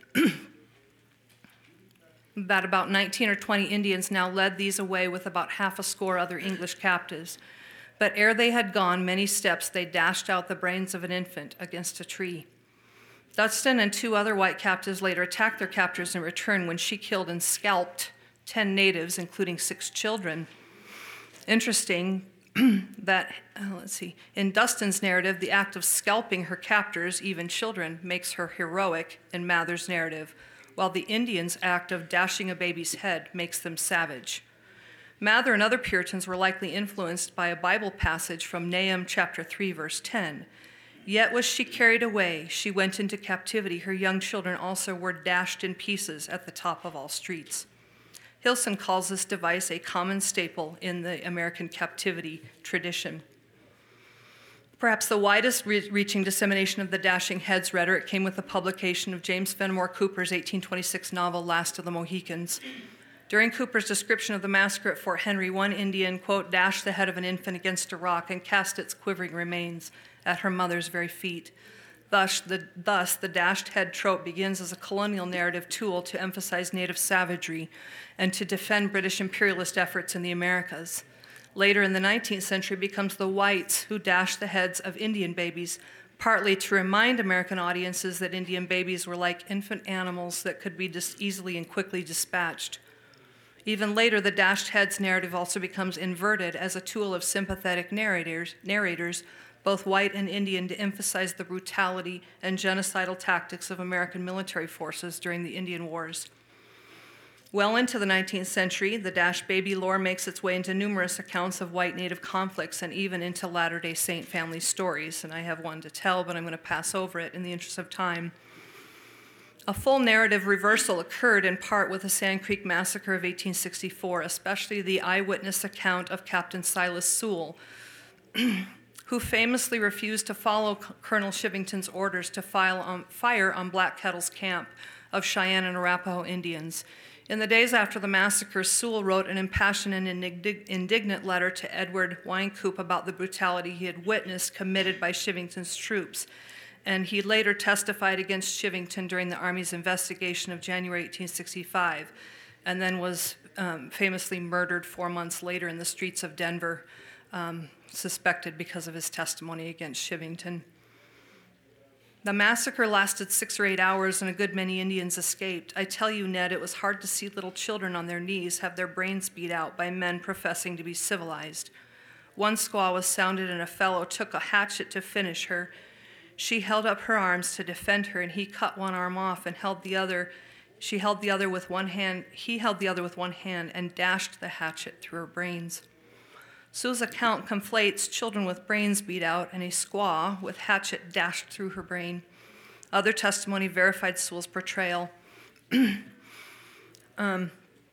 that about nineteen or twenty Indians now led these away with about half a score other English captives. But ere they had gone many steps, they dashed out the brains of an infant against a tree. Duston and two other white captives later attacked their captors in return when she killed and scalped ten natives, including six children. Interesting that, uh, let's see, in Duston's narrative, the act of scalping her captors, even children, makes her heroic in Mather's narrative, while the Indians' act of dashing a baby's head makes them savage. Mather and other Puritans were likely influenced by a Bible passage from Nahum chapter three, verse ten. Yet was she carried away, she went into captivity, her young children also were dashed in pieces at the top of all streets. Hilson calls this device a common staple in the American captivity tradition. Perhaps the widest re- reaching dissemination of the dashing heads rhetoric came with the publication of James Fenimore Cooper's eighteen twenty-six novel, Last of the Mohicans. During Cooper's description of the massacre at Fort Henry, one Indian, quote, dashed the head of an infant against a rock and cast its quivering remains at her mother's very feet. Thus the, thus, the dashed head trope begins as a colonial narrative tool to emphasize native savagery and to defend British imperialist efforts in the Americas. Later in the nineteenth century, it becomes the whites who dash the heads of Indian babies, partly to remind American audiences that Indian babies were like infant animals that could be dis- easily and quickly dispatched. Even later, the dashed heads narrative also becomes inverted as a tool of sympathetic narrators, narrators both white and Indian, to emphasize the brutality and genocidal tactics of American military forces during the Indian Wars. Well into the nineteenth century, the dashed baby lore makes its way into numerous accounts of white native conflicts and even into Latter-day Saint family stories. And I have one to tell, but I'm going to pass over it in the interest of time. A full narrative reversal occurred in part with the Sand Creek Massacre of eighteen sixty-four, especially the eyewitness account of Captain Silas Sewell, who famously refused to follow Colonel Shivington's orders to file on, fire on Black Kettle's camp of Cheyenne and Arapaho Indians. In the days after the massacre, Sewell wrote an impassioned and indignant letter to Edward Wynkoop about the brutality he had witnessed committed by Shivington's troops, and he later testified against Shivington during the Army's investigation of January eighteen sixty-five, and then was um, famously murdered four months later in the streets of Denver, um, suspected because of his testimony against Shivington. The massacre lasted six or eight hours, and a good many Indians escaped. I tell you, Ned, it was hard to see little children on their knees have their brains beat out by men professing to be civilized. One squaw was sounded, and a fellow took a hatchet to finish her. She held up her arms to defend her, and he cut one arm off and held the other. She held the other with one hand. He held the other with one hand and dashed the hatchet through her brains. Sue's account conflates children with brains beat out and a squaw with hatchet dashed through her brain. Other testimony verified Sewell's portrayal. um,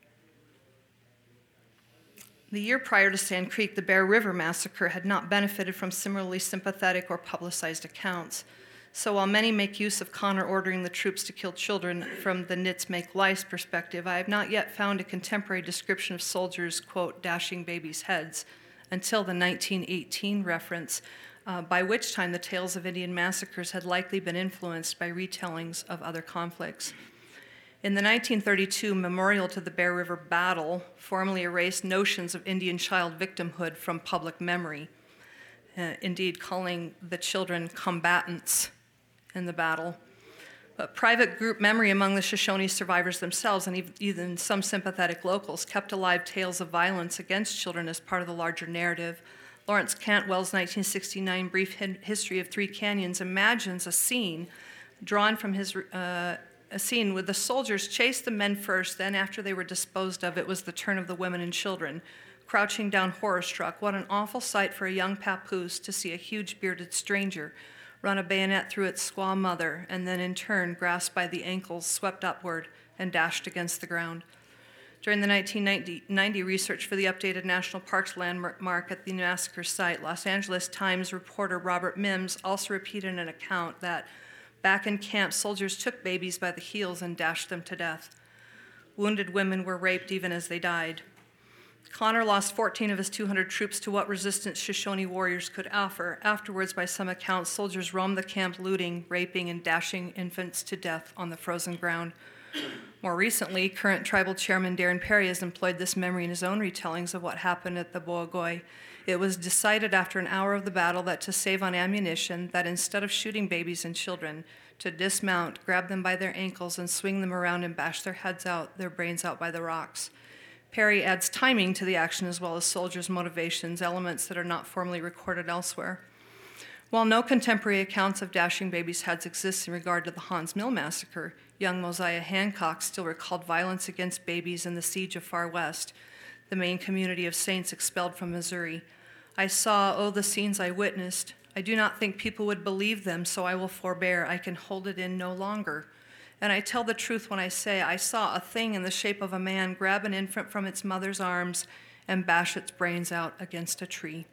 the year prior to Sand Creek, the Bear River Massacre had not benefited from similarly sympathetic or publicized accounts. So while many make use of Connor ordering the troops to kill children from the Nits Make Lice perspective, I have not yet found a contemporary description of soldiers, quote, dashing babies' heads, until the nineteen eighteen reference, uh, by which time the tales of Indian massacres had likely been influenced by retellings of other conflicts. In the nineteen thirty-two memorial to the Bear River Battle, formally erased notions of Indian child victimhood from public memory, uh, indeed calling the children combatants in the battle. But private group memory among the Shoshone survivors themselves, and even some sympathetic locals, kept alive tales of violence against children as part of the larger narrative. Lawrence Cantwell's nineteen sixty-nine Brief History of Three Canyons imagines a scene drawn from his uh, a scene with the soldiers chase the men first, then after they were disposed of, it was the turn of the women and children. Crouching down horror-struck, what an awful sight for a young papoose to see a huge bearded stranger run a bayonet through its squaw mother, and then in turn, grasped by the ankles, swept upward, and dashed against the ground. During the nineteen ninety research for the updated National Parks landmark at the massacre site, Los Angeles Times reporter Robert Mims also repeated an account that back in camp, soldiers took babies by the heels and dashed them to death. Wounded women were raped even as they died. Connor lost fourteen of his two hundred troops to what resistance Shoshone warriors could offer. Afterwards, by some accounts, soldiers roamed the camp looting, raping, and dashing infants to death on the frozen ground. More recently, current tribal chairman Darren Perry has employed this memory in his own retellings of what happened at the Boagoy. It was decided after an hour of the battle that to save on ammunition, that instead of shooting babies and children, to dismount, grab them by their ankles, and swing them around and bash their heads out, their brains out by the rocks. Perry adds timing to the action as well as soldiers' motivations, elements that are not formally recorded elsewhere. While no contemporary accounts of dashing babies' heads exist in regard to the Hans Mill massacre, young Mosiah Hancock still recalled violence against babies in the siege of Far West, the main community of saints expelled from Missouri. I saw, oh, the scenes I witnessed. I do not think people would believe them, so I will forbear. I can hold it in no longer. And I tell the truth when I say I saw a thing in the shape of a man grab an infant from its mother's arms and bash its brains out against a tree.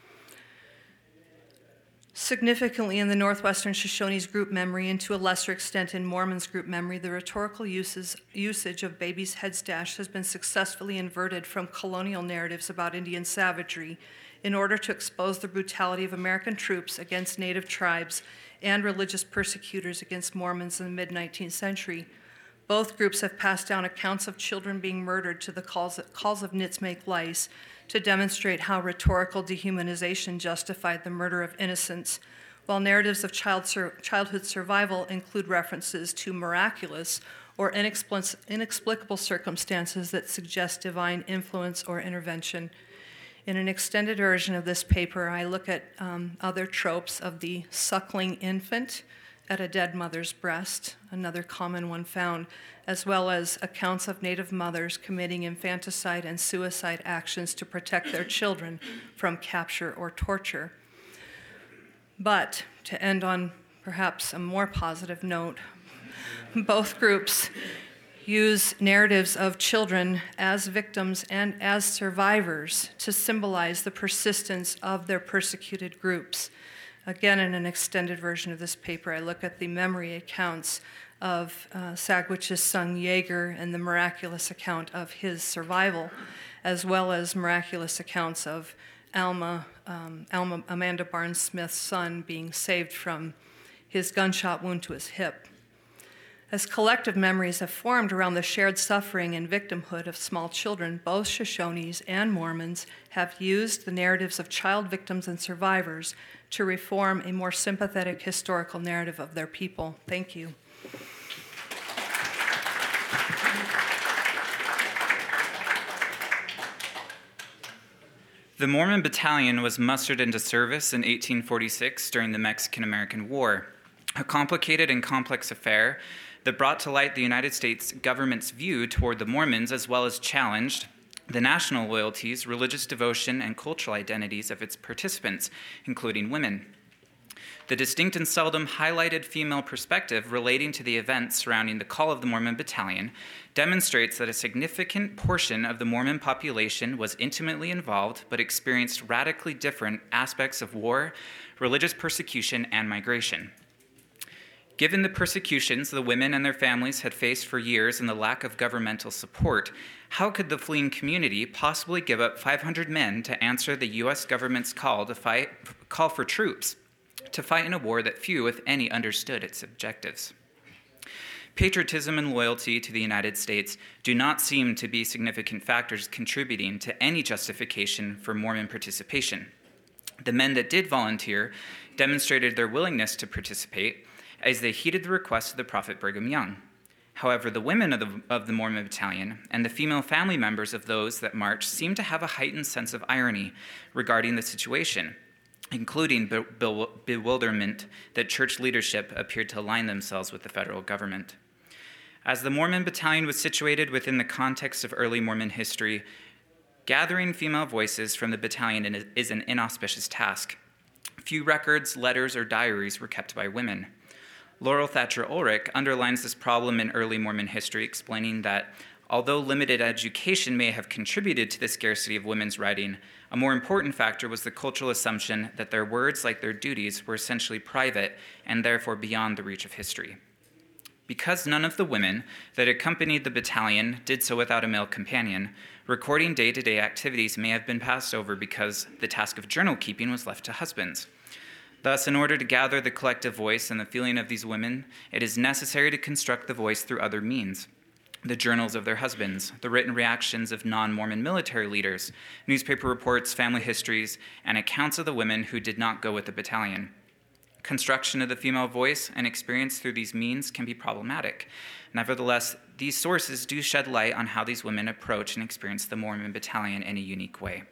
Significantly in the Northwestern Shoshones group memory, and to a lesser extent in Mormons group memory, the rhetorical uses, usage of babies' heads dashed has been successfully inverted from colonial narratives about Indian savagery in order to expose the brutality of American troops against native tribes and religious persecutors against Mormons in the mid-nineteenth century. Both groups have passed down accounts of children being murdered to the calls, calls of Nits Make Lice to demonstrate how rhetorical dehumanization justified the murder of innocents, while narratives of child sur- childhood survival include references to miraculous or inexplic- inexplicable circumstances that suggest divine influence or intervention. In an extended version of this paper, I look at um, other tropes of the suckling infant at a dead mother's breast, another common one found, as well as accounts of Native mothers committing infanticide and suicide actions to protect their children from capture or torture. But to end on perhaps a more positive note, both groups use narratives of children as victims and as survivors to symbolize the persistence of their persecuted groups. Again, in an extended version of this paper, I look at the memory accounts of uh, Sagwich's son Jaeger and the miraculous account of his survival, as well as miraculous accounts of Alma, um, Alma Amanda Barnes Smith's son being saved from his gunshot wound to his hip. As collective memories have formed around the shared suffering and victimhood of small children, both Shoshones and Mormons have used the narratives of child victims and survivors to reform a more sympathetic historical narrative of their people. Thank you. The Mormon Battalion was mustered into service in eighteen forty-six during the Mexican-American War, a complicated and complex affair that brought to light the United States government's view toward the Mormons, as well as challenged the national loyalties, religious devotion, and cultural identities of its participants, including women. The distinct and seldom highlighted female perspective relating to the events surrounding the call of the Mormon Battalion demonstrates that a significant portion of the Mormon population was intimately involved but experienced radically different aspects of war, religious persecution, and migration. Given the persecutions the women and their families had faced for years and the lack of governmental support, how could the fleeing community possibly give up five hundred men to answer the U S government's call to fight, call for troops to fight in a war that few, if any, understood its objectives? Patriotism and loyalty to the United States do not seem to be significant factors contributing to any justification for Mormon participation. The men that did volunteer demonstrated their willingness to participate as they heeded the request of the prophet Brigham Young. However, the women of the, of the Mormon Battalion and the female family members of those that marched seemed to have a heightened sense of irony regarding the situation, including be- be- bewilderment that church leadership appeared to align themselves with the federal government. As the Mormon Battalion was situated within the context of early Mormon history, gathering female voices from the battalion is an inauspicious task. Few records, letters, or diaries were kept by women. Laurel Thatcher Ulrich underlines this problem in early Mormon history, explaining that although limited education may have contributed to the scarcity of women's writing, a more important factor was the cultural assumption that their words, like their duties, were essentially private and therefore beyond the reach of history. Because none of the women that accompanied the battalion did so without a male companion, recording day-to-day activities may have been passed over because the task of journal keeping was left to husbands. Thus, in order to gather the collective voice and the feeling of these women, it is necessary to construct the voice through other means: the journals of their husbands, the written reactions of non-Mormon military leaders, newspaper reports, family histories, and accounts of the women who did not go with the battalion. Construction of the female voice and experience through these means can be problematic. Nevertheless, these sources do shed light on how these women approach and experience the Mormon Battalion in a unique way.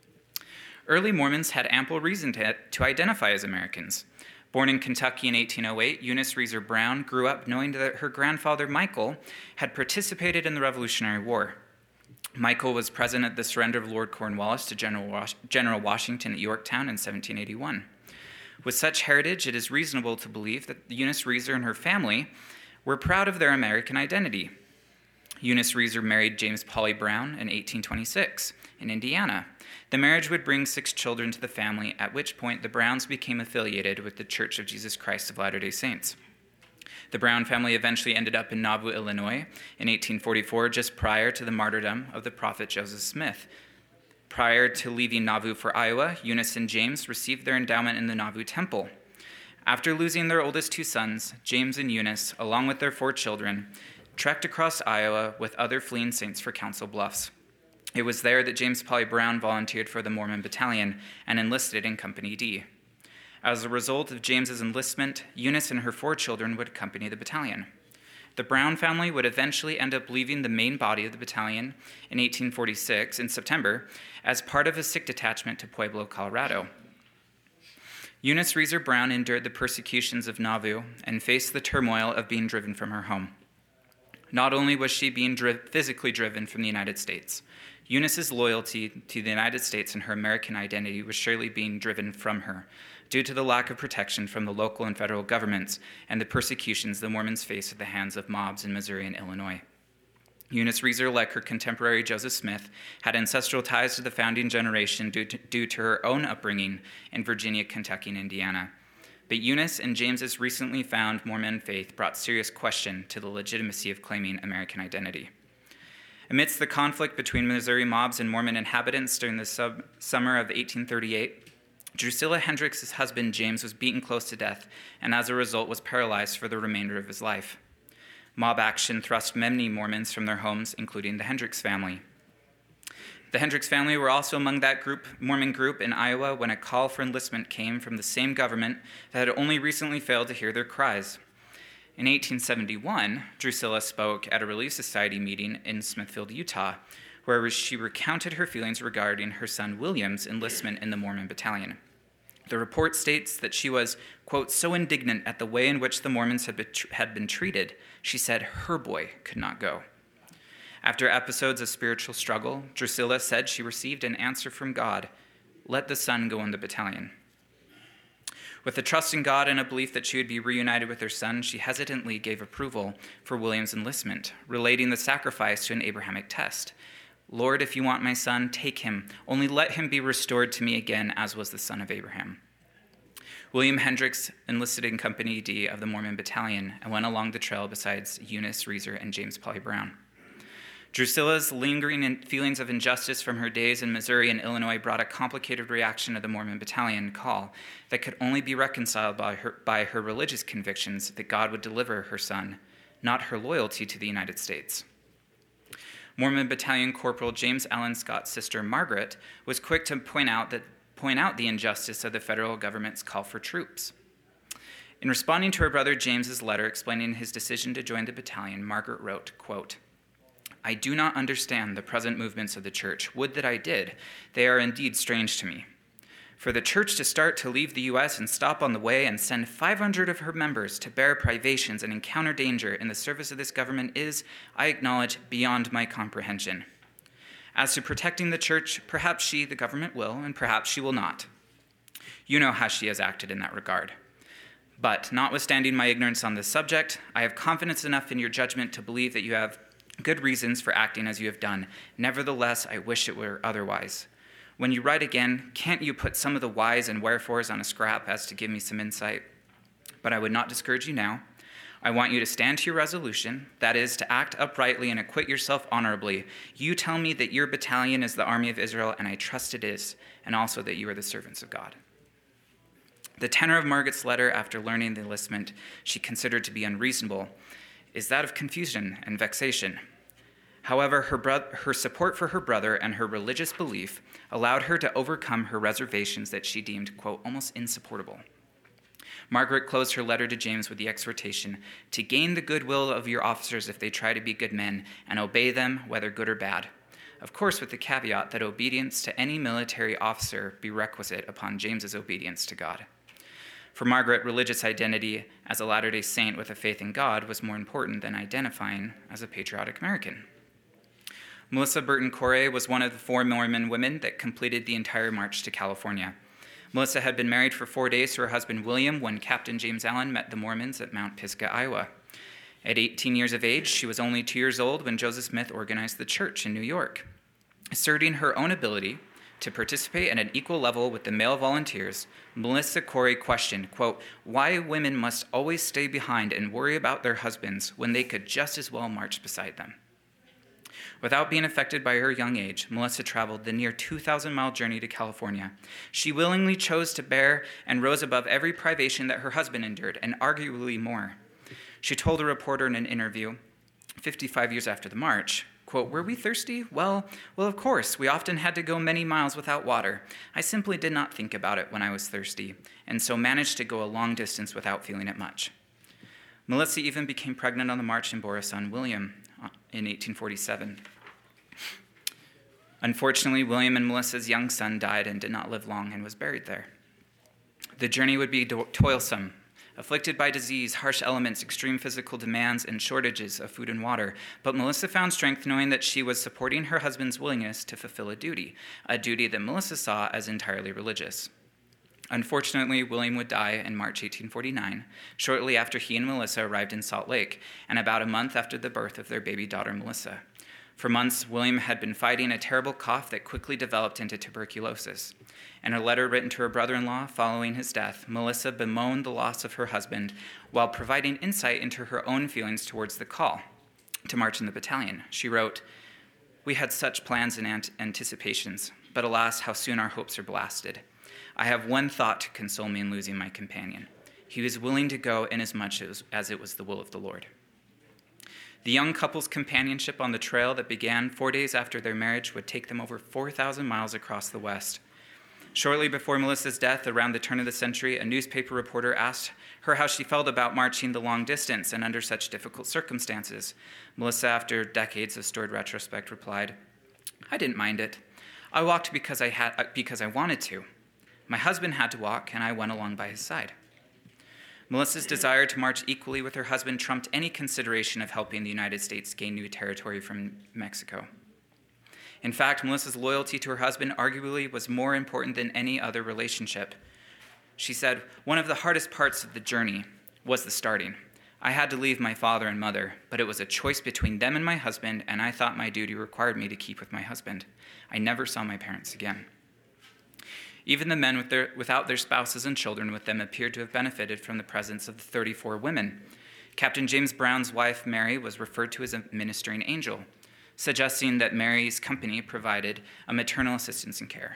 Early Mormons had ample reason to, to identify as Americans. Born in Kentucky in eighteen oh eight, Eunice Reeser Brown grew up knowing that her grandfather, Michael, had participated in the Revolutionary War. Michael was present at the surrender of Lord Cornwallis to General, Was- General Washington at Yorktown in seventeen eighty-one. With such heritage, it is reasonable to believe that Eunice Reeser and her family were proud of their American identity. Eunice Reeser married James Polly Brown in eighteen twenty-six in Indiana. The marriage would bring six children to the family, at which point the Browns became affiliated with the Church of Jesus Christ of Latter-day Saints. The Brown family eventually ended up in Nauvoo, Illinois in eighteen forty-four, just prior to the martyrdom of the prophet Joseph Smith. Prior to leaving Nauvoo for Iowa, Eunice and James received their endowment in the Nauvoo Temple. After losing their oldest two sons, James and Eunice, along with their four children, trekked across Iowa with other fleeing saints for Council Bluffs. It was there that James Polly Brown volunteered for the Mormon Battalion and enlisted in Company D. As a result of James's enlistment, Eunice and her four children would accompany the battalion. The Brown family would eventually end up leaving the main body of the battalion in eighteen forty-six, in September, as part of a sick detachment to Pueblo, Colorado. Eunice Reeser Brown endured the persecutions of Nauvoo and faced the turmoil of being driven from her home. Not only was she being dri- physically driven from the United States, Eunice's loyalty to the United States and her American identity was surely being driven from her, due to the lack of protection from the local and federal governments and the persecutions the Mormons faced at the hands of mobs in Missouri and Illinois. Eunice Reeser, like her contemporary Joseph Smith, had ancestral ties to the founding generation due to, due to her own upbringing in Virginia, Kentucky, and Indiana. But Eunice and James's recently found Mormon faith brought serious question to the legitimacy of claiming American identity. Amidst the conflict between Missouri mobs and Mormon inhabitants during the sub- summer of eighteen thirty-eight, Drusilla Hendricks' husband James was beaten close to death and as a result was paralyzed for the remainder of his life. Mob action thrust many Mormons from their homes, including the Hendricks family. The Hendricks family were also among that group, Mormon group in Iowa when a call for enlistment came from the same government that had only recently failed to hear their cries. In eighteen seventy-one, Drusilla spoke at a Relief Society meeting in Smithfield, Utah, where she recounted her feelings regarding her son William's enlistment in the Mormon Battalion. The report states that she was, quote, so indignant at the way in which the Mormons had been, had been treated, she said her boy could not go. After episodes of spiritual struggle, Drusilla said she received an answer from God, let the son go in the battalion. With a trust in God and a belief that she would be reunited with her son, she hesitantly gave approval for William's enlistment, relating the sacrifice to an Abrahamic test. Lord, if you want my son, take him. Only let him be restored to me again, as was the son of Abraham. William Hendricks enlisted in Company D of the Mormon Battalion and went along the trail besides Eunice Reeser and James Polly Brown. Drusilla's lingering feelings of injustice from her days in Missouri and Illinois brought a complicated reaction to the Mormon Battalion call that could only be reconciled by her, by her religious convictions that God would deliver her son, not her loyalty to the United States. Mormon Battalion Corporal James Allen Scott's sister Margaret was quick to point out that point out the injustice of the federal government's call for troops. In responding to her brother James's letter explaining his decision to join the battalion, Margaret wrote, quote, I do not understand the present movements of the church. Would that I did. They are indeed strange to me. For the church to start to leave the U S and stop on the way and send five hundred of her members to bear privations and encounter danger in the service of this government is, I acknowledge, beyond my comprehension. As to protecting the church, perhaps she, the government, will, and perhaps she will not. You know how she has acted in that regard. But notwithstanding my ignorance on this subject, I have confidence enough in your judgment to believe that you have good reasons for acting as you have done. Nevertheless, I wish it were otherwise. When you write again, can't you put some of the whys and wherefores on a scrap as to give me some insight? But I would not discourage you now. I want you to stand to your resolution, that is, to act uprightly and acquit yourself honorably. You tell me that your battalion is the army of Israel, and I trust it is, and also that you are the servants of God. The tenor of Margaret's letter, after learning the enlistment she considered to be unreasonable, is that of confusion and vexation. However, her, bro- her support for her brother and her religious belief allowed her to overcome her reservations that she deemed, quote, almost insupportable. Margaret closed her letter to James with the exhortation to gain the goodwill of your officers if they try to be good men, and obey them, whether good or bad. Of course, with the caveat that obedience to any military officer be requisite upon James's obedience to God. For Margaret, religious identity as a Latter-day Saint with a faith in God was more important than identifying as a patriotic American. Melissa Burton Corey was one of the four Mormon women that completed the entire march to California. Melissa had been married for four days to her husband William when Captain James Allen met the Mormons at Mount Pisgah, Iowa. At eighteen years of age, she was only two years old when Joseph Smith organized the church in New York. Asserting her own ability to participate at an equal level with the male volunteers, Melissa Corey questioned, quote, why women must always stay behind and worry about their husbands when they could just as well march beside them. Without being affected by her young age, Melissa traveled the near two thousand mile journey to California. She willingly chose to bear and rose above every privation that her husband endured, and arguably more. She told a reporter in an interview, fifty-five years after the march, quote, were we thirsty? Well, well, of course, we often had to go many miles without water. I simply did not think about it when I was thirsty, and so managed to go a long distance without feeling it much. Melissa even became pregnant on the march and bore a son, William, in eighteen forty-seven. Unfortunately, William and Melissa's young son died and did not live long and was buried there. The journey would be do- toilsome, afflicted by disease, harsh elements, extreme physical demands, and shortages of food and water. But Melissa found strength knowing that she was supporting her husband's willingness to fulfill a duty, a duty that Melissa saw as entirely religious. Unfortunately, William would die in March eighteen forty-nine, shortly after he and Melissa arrived in Salt Lake, and about a month after the birth of their baby daughter, Melissa. For months, William had been fighting a terrible cough that quickly developed into tuberculosis. In a letter written to her brother-in-law following his death, Melissa bemoaned the loss of her husband while providing insight into her own feelings towards the call to march in the battalion. She wrote, we had such plans and ant- anticipations, but alas, how soon our hopes are blasted. I have one thought to console me in losing my companion. He was willing to go inasmuch as, as it was the will of the Lord. The young couple's companionship on the trail that began four days after their marriage would take them over four thousand miles across the West. Shortly before Melissa's death, around the turn of the century, a newspaper reporter asked her how she felt about marching the long distance and under such difficult circumstances. Melissa, after decades of stored retrospect, replied, I didn't mind it. I walked because I had because I wanted to. My husband had to walk, and I went along by his side. Melissa's desire to march equally with her husband trumped any consideration of helping the United States gain new territory from Mexico. In fact, Melissa's loyalty to her husband arguably was more important than any other relationship. She said, one of the hardest parts of the journey was the starting. I had to leave my father and mother, but it was a choice between them and my husband, and I thought my duty required me to keep with my husband. I never saw my parents again. Even the men with their, without their spouses and children with them appeared to have benefited from the presence of the thirty-four women. Captain James Brown's wife, Mary, was referred to as a ministering angel, suggesting that Mary's company provided a maternal assistance and care.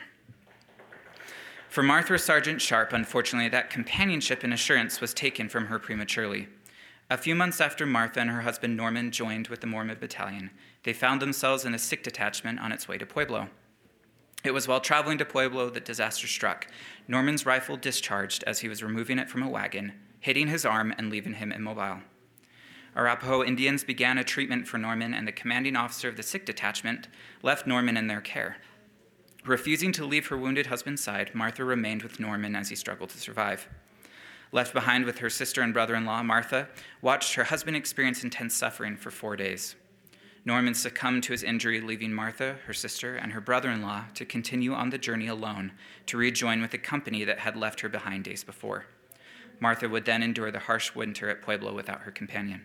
For Martha Sergeant Sharp, unfortunately, that companionship and assurance was taken from her prematurely. A few months after Martha and her husband Norman joined with the Mormon Battalion, they found themselves in a sick detachment on its way to Pueblo. It was while traveling to Pueblo that disaster struck. Norman's rifle discharged as he was removing it from a wagon, hitting his arm and leaving him immobile. Arapaho Indians began a treatment for Norman, and the commanding officer of the sick detachment left Norman in their care. Refusing to leave her wounded husband's side, Martha remained with Norman as he struggled to survive. Left behind with her sister and brother-in-law, Martha watched her husband experience intense suffering for four days. Norman succumbed to his injury, leaving Martha, her sister, and her brother-in-law to continue on the journey alone to rejoin with the company that had left her behind days before. Martha would then endure the harsh winter at Pueblo without her companion.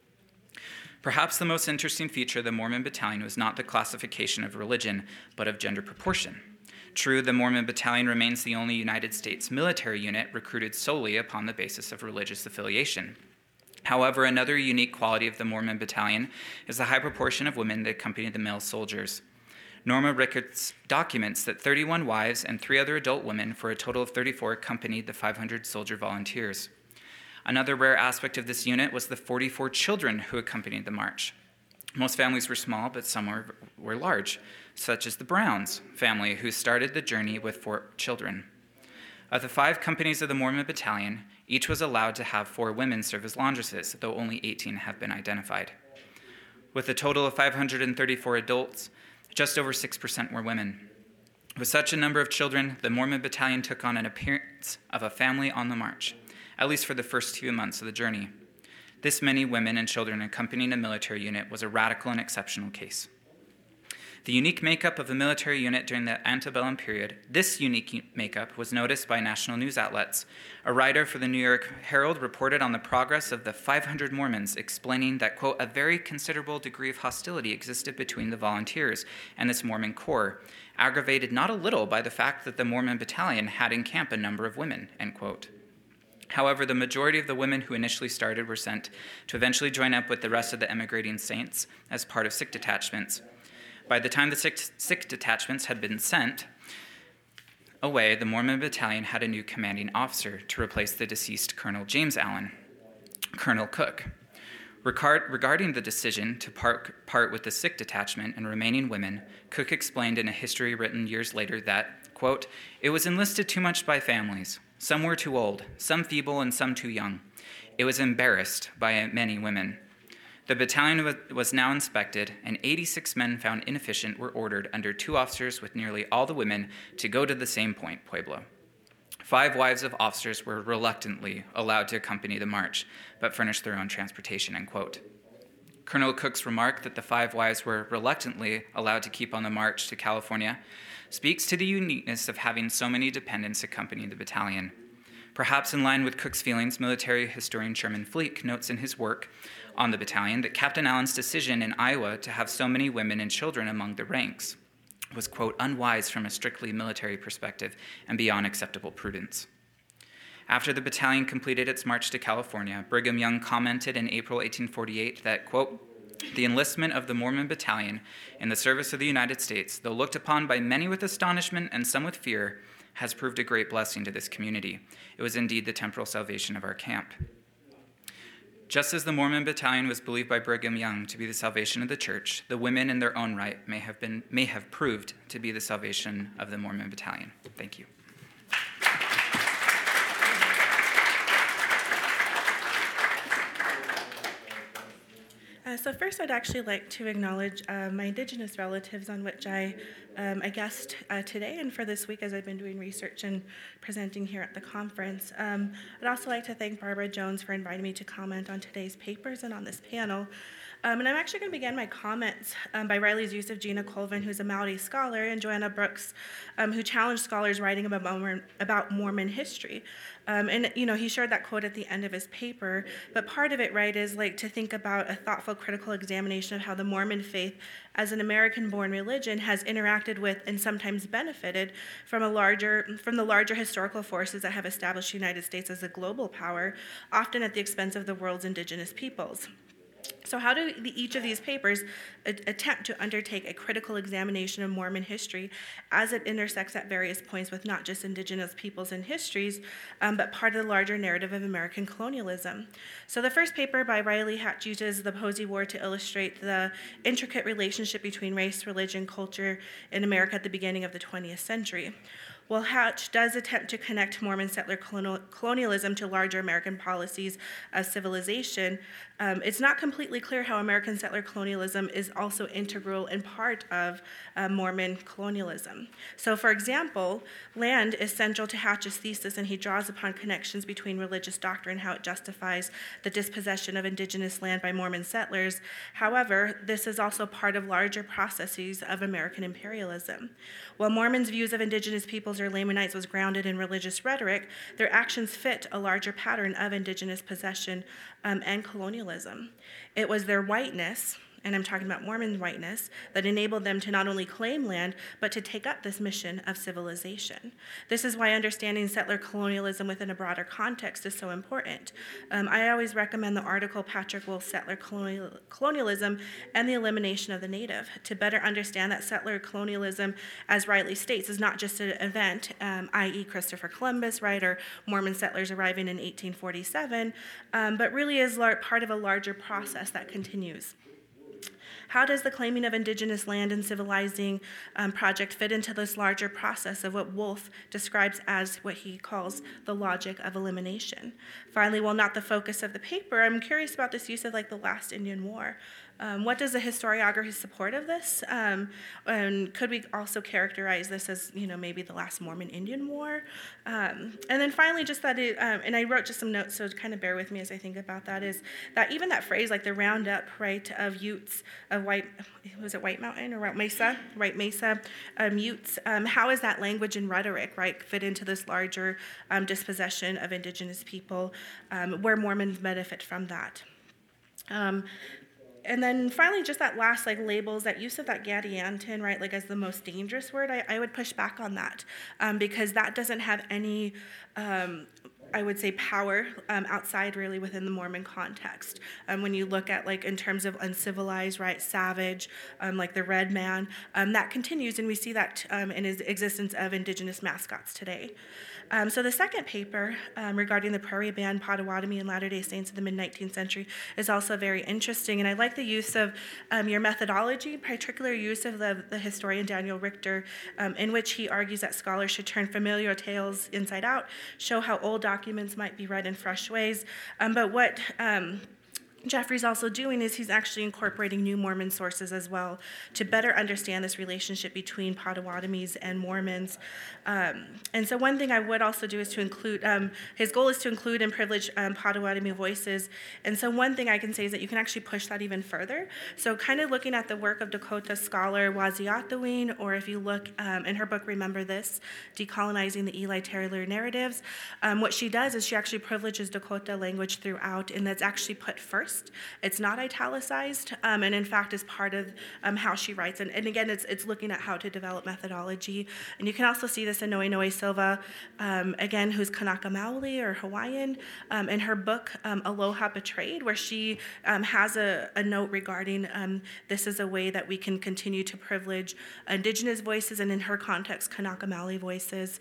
Perhaps the most interesting feature of the Mormon Battalion was not the classification of religion, but of gender proportion. True, the Mormon Battalion remains the only United States military unit recruited solely upon the basis of religious affiliation. However, another unique quality of the Mormon Battalion is the high proportion of women that accompany the male soldiers. Norma Rickards documents that thirty-one wives and three other adult women, for a total of thirty-four, accompanied the five hundred soldier volunteers. Another rare aspect of this unit was the forty-four children who accompanied the march. Most families were small, but some were, were large, such as the Browns family, who started the journey with four children. Of the five companies of the Mormon Battalion, each was allowed to have four women serve as laundresses, though only eighteen have been identified. With a total of five hundred thirty-four adults, just over six percent were women. With such a number of children, the Mormon Battalion took on an appearance of a family on the march, at least for the first few months of the journey. This many women and children accompanying a military unit was a radical and exceptional case. The unique makeup of the military unit during the antebellum period, this unique makeup was noticed by national news outlets. A writer for the New York Herald reported on the progress of the five hundred Mormons, explaining that, quote, a very considerable degree of hostility existed between the volunteers and this Mormon corps, aggravated not a little by the fact that the Mormon Battalion had in camp a number of women, end quote. However, the majority of the women who initially started were sent to eventually join up with the rest of the emigrating saints as part of Sikh detachments. By the time the six Sikh detachments had been sent away, the Mormon Battalion had a new commanding officer to replace the deceased Colonel James Allen, Colonel Cook. Regard, regarding the decision to part, part with the Sikh detachment and remaining women, Cook explained in a history written years later that, quote, it was enlisted too much by families. Some were too old, some feeble, and some too young. It was embarrassed by many women. The battalion was now inspected, and eighty-six men found inefficient were ordered under two officers with nearly all the women to go to the same point, Pueblo. Five wives of officers were reluctantly allowed to accompany the march, but furnished their own transportation, end quote. Colonel Cook's remark that the five wives were reluctantly allowed to keep on the march to California speaks to the uniqueness of having so many dependents accompany the battalion. Perhaps in line with Cook's feelings, military historian Sherman Fleek notes in his work on the battalion that Captain Allen's decision in Iowa to have so many women and children among the ranks was, quote, unwise from a strictly military perspective and beyond acceptable prudence. After the battalion completed its march to California, Brigham Young commented in April eighteen forty-eight that, quote, the enlistment of the Mormon Battalion in the service of the United States, though looked upon by many with astonishment and some with fear, has proved a great blessing to this community. It was indeed the temporal salvation of our camp. Just as the Mormon Battalion was believed by Brigham Young to be the salvation of the church, the women in their own right may have been may have proved to be the salvation of the Mormon Battalion. Thank you. Uh, so first, I'd actually like to acknowledge uh, my Indigenous relatives on which I, um, I guest uh, today and for this week as I've been doing research and presenting here at the conference. Um, I'd also like to thank Barbara Jones for inviting me to comment on today's papers and on this panel. Um, and I'm actually going to begin my comments um, by Riley's use of Gina Colvin, who's a Maori scholar, and Joanna Brooks, um, who challenged scholars writing about Mormon, about Mormon history. Um, and, you know, he shared that quote at the end of his paper, but part of it, right, is like to think about a thoughtful, critical examination of how the Mormon faith as an American-born religion has interacted with and sometimes benefited from a larger, from the larger historical forces that have established the United States as a global power, often at the expense of the world's indigenous peoples. So how do the, each of these papers a, attempt to undertake a critical examination of Mormon history as it intersects at various points with not just indigenous peoples and histories, um, but part of the larger narrative of American colonialism? So the first paper by Riley Hatch uses the Posey War to illustrate the intricate relationship between race, religion, culture in America at the beginning of the twentieth century. While Hatch does attempt to connect Mormon settler colonialism to larger American policies of civilization, um, it's not completely clear how American settler colonialism is also integral and part of uh, Mormon colonialism. So, for example, land is central to Hatch's thesis, and he draws upon connections between religious doctrine, how it justifies the dispossession of indigenous land by Mormon settlers. However, this is also part of larger processes of American imperialism. While Mormons' views of indigenous peoples or Lamanites was grounded in religious rhetoric, their actions fit a larger pattern of indigenous possession um, and colonialism. It was their whiteness, and I'm talking about Mormon whiteness, that enabled them to not only claim land, but to take up this mission of civilization. This is why understanding settler colonialism within a broader context is so important. Um, I always recommend the article Patrick Wolf's Settler Colonial- Colonialism and the Elimination of the Native to better understand that settler colonialism, as Riley states, is not just an event, um, that is. Christopher Columbus, right, or Mormon settlers arriving in eighteen forty-seven, um, but really is lar- part of a larger process that continues. How does the claiming of indigenous land and civilizing um, project fit into this larger process of what Wolf describes as what he calls the logic of elimination? Finally, while not the focus of the paper, I'm curious about this use of like the last Indian War. Um, what does the historiography support of this? Um, and could we also characterize this as, you know, maybe the last Mormon Indian War? Um, and then finally, just that it, um, and I wrote just some notes, so kind of bear with me as I think about that, is that even that phrase, like the roundup, right, of Utes, of White, was it White Mountain or White Mesa? White Mesa, um, Utes, um, how is that language and rhetoric, right, fit into this larger um, dispossession of indigenous people, um, where Mormons benefit from that? Um, And then finally, just that last like labels, that use of that Gadianton, right, like as the most dangerous word, I, I would push back on that um, because that doesn't have any, um, I would say, power um, outside really within the Mormon context. Um, when you look at like in terms of uncivilized, right, savage, um, like the red man, um, that continues, and we see that um, in his existence of indigenous mascots today. Um, so the second paper um, regarding the Prairie Band, Potawatomi, and Latter-day Saints of the mid-nineteenth century is also very interesting, and I like the use of um, your methodology, particular use of the, the historian Daniel Richter, um, in which he argues that scholars should turn familiar tales inside out, show how old documents might be read in fresh ways, um, but what um, Jeffrey's also doing is he's actually incorporating new Mormon sources as well to better understand this relationship between Potawatomis and Mormons. Um, and so one thing I would also do is to include, um, his goal is to include and privilege um, Potawatomi voices. And so one thing I can say is that you can actually push that even further. So kind of looking at the work of Dakota scholar Waziatawin, or if you look um, in her book, Remember This, Decolonizing the Eli Taylor Narratives, um, what she does is she actually privileges Dakota language throughout, and that's actually put first. It's not italicized, um, and in fact is part of um, how she writes. And, and again, it's it's looking at how to develop methodology. And you can also see this in Noe Noe Silva, um, again, who's Kanaka Maoli or Hawaiian, um, in her book, um, Aloha Betrayed, where she um, has a, a note regarding um, this is a way that we can continue to privilege indigenous voices, and in her context, Kanaka Maoli voices.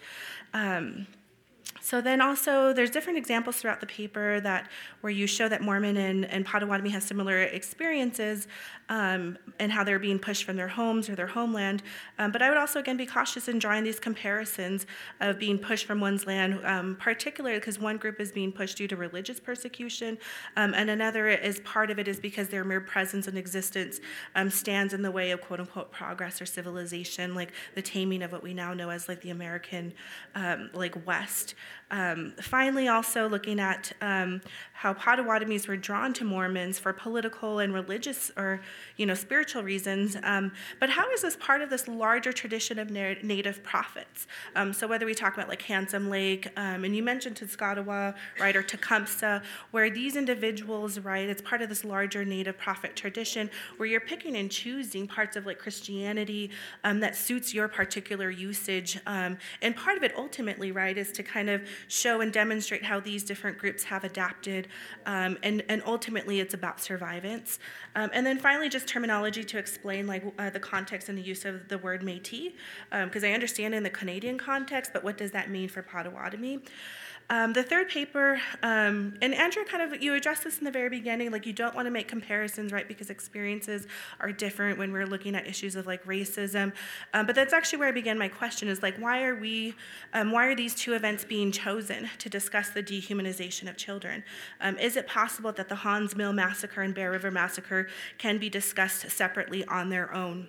Um, So then also, there's different examples throughout the paper that where you show that Mormon and, and Potawatomi have similar experiences um, and how they're being pushed from their homes or their homeland. Um, but I would also, again, be cautious in drawing these comparisons of being pushed from one's land, um, particularly because one group is being pushed due to religious persecution, um, and another is part of it is because their mere presence and existence um, stands in the way of quote-unquote progress or civilization, like the taming of what we now know as like the American um, like West. Um, finally, also looking at um, how Potawatomis were drawn to Mormons for political and religious or, you know, spiritual reasons. Um, but how is this part of this larger tradition of na- native prophets? Um, so whether we talk about like Handsome Lake, um, and you mentioned Tuscarawa, right, or Tecumseh, where these individuals, right, it's part of this larger native prophet tradition where you're picking and choosing parts of like Christianity um, that suits your particular usage. Um, and part of it ultimately, right, is to kind of show and demonstrate how these different groups have adapted, um, and, and ultimately it's about survivance. Um, and then finally, just terminology to explain like uh, the context and the use of the word Métis, because um, I understand in the Canadian context, but what does that mean for Potawatomi? Um, the third paper, um, and Andrew kind of, you addressed this in the very beginning, like you don't want to make comparisons, right, because experiences are different when we're looking at issues of like racism. Um, but that's actually where I began my question is like, why are we, um, why are these two events being chosen to discuss the dehumanization of children? Um, is it possible that the Hans Mill Massacre and Bear River Massacre can be discussed separately on their own?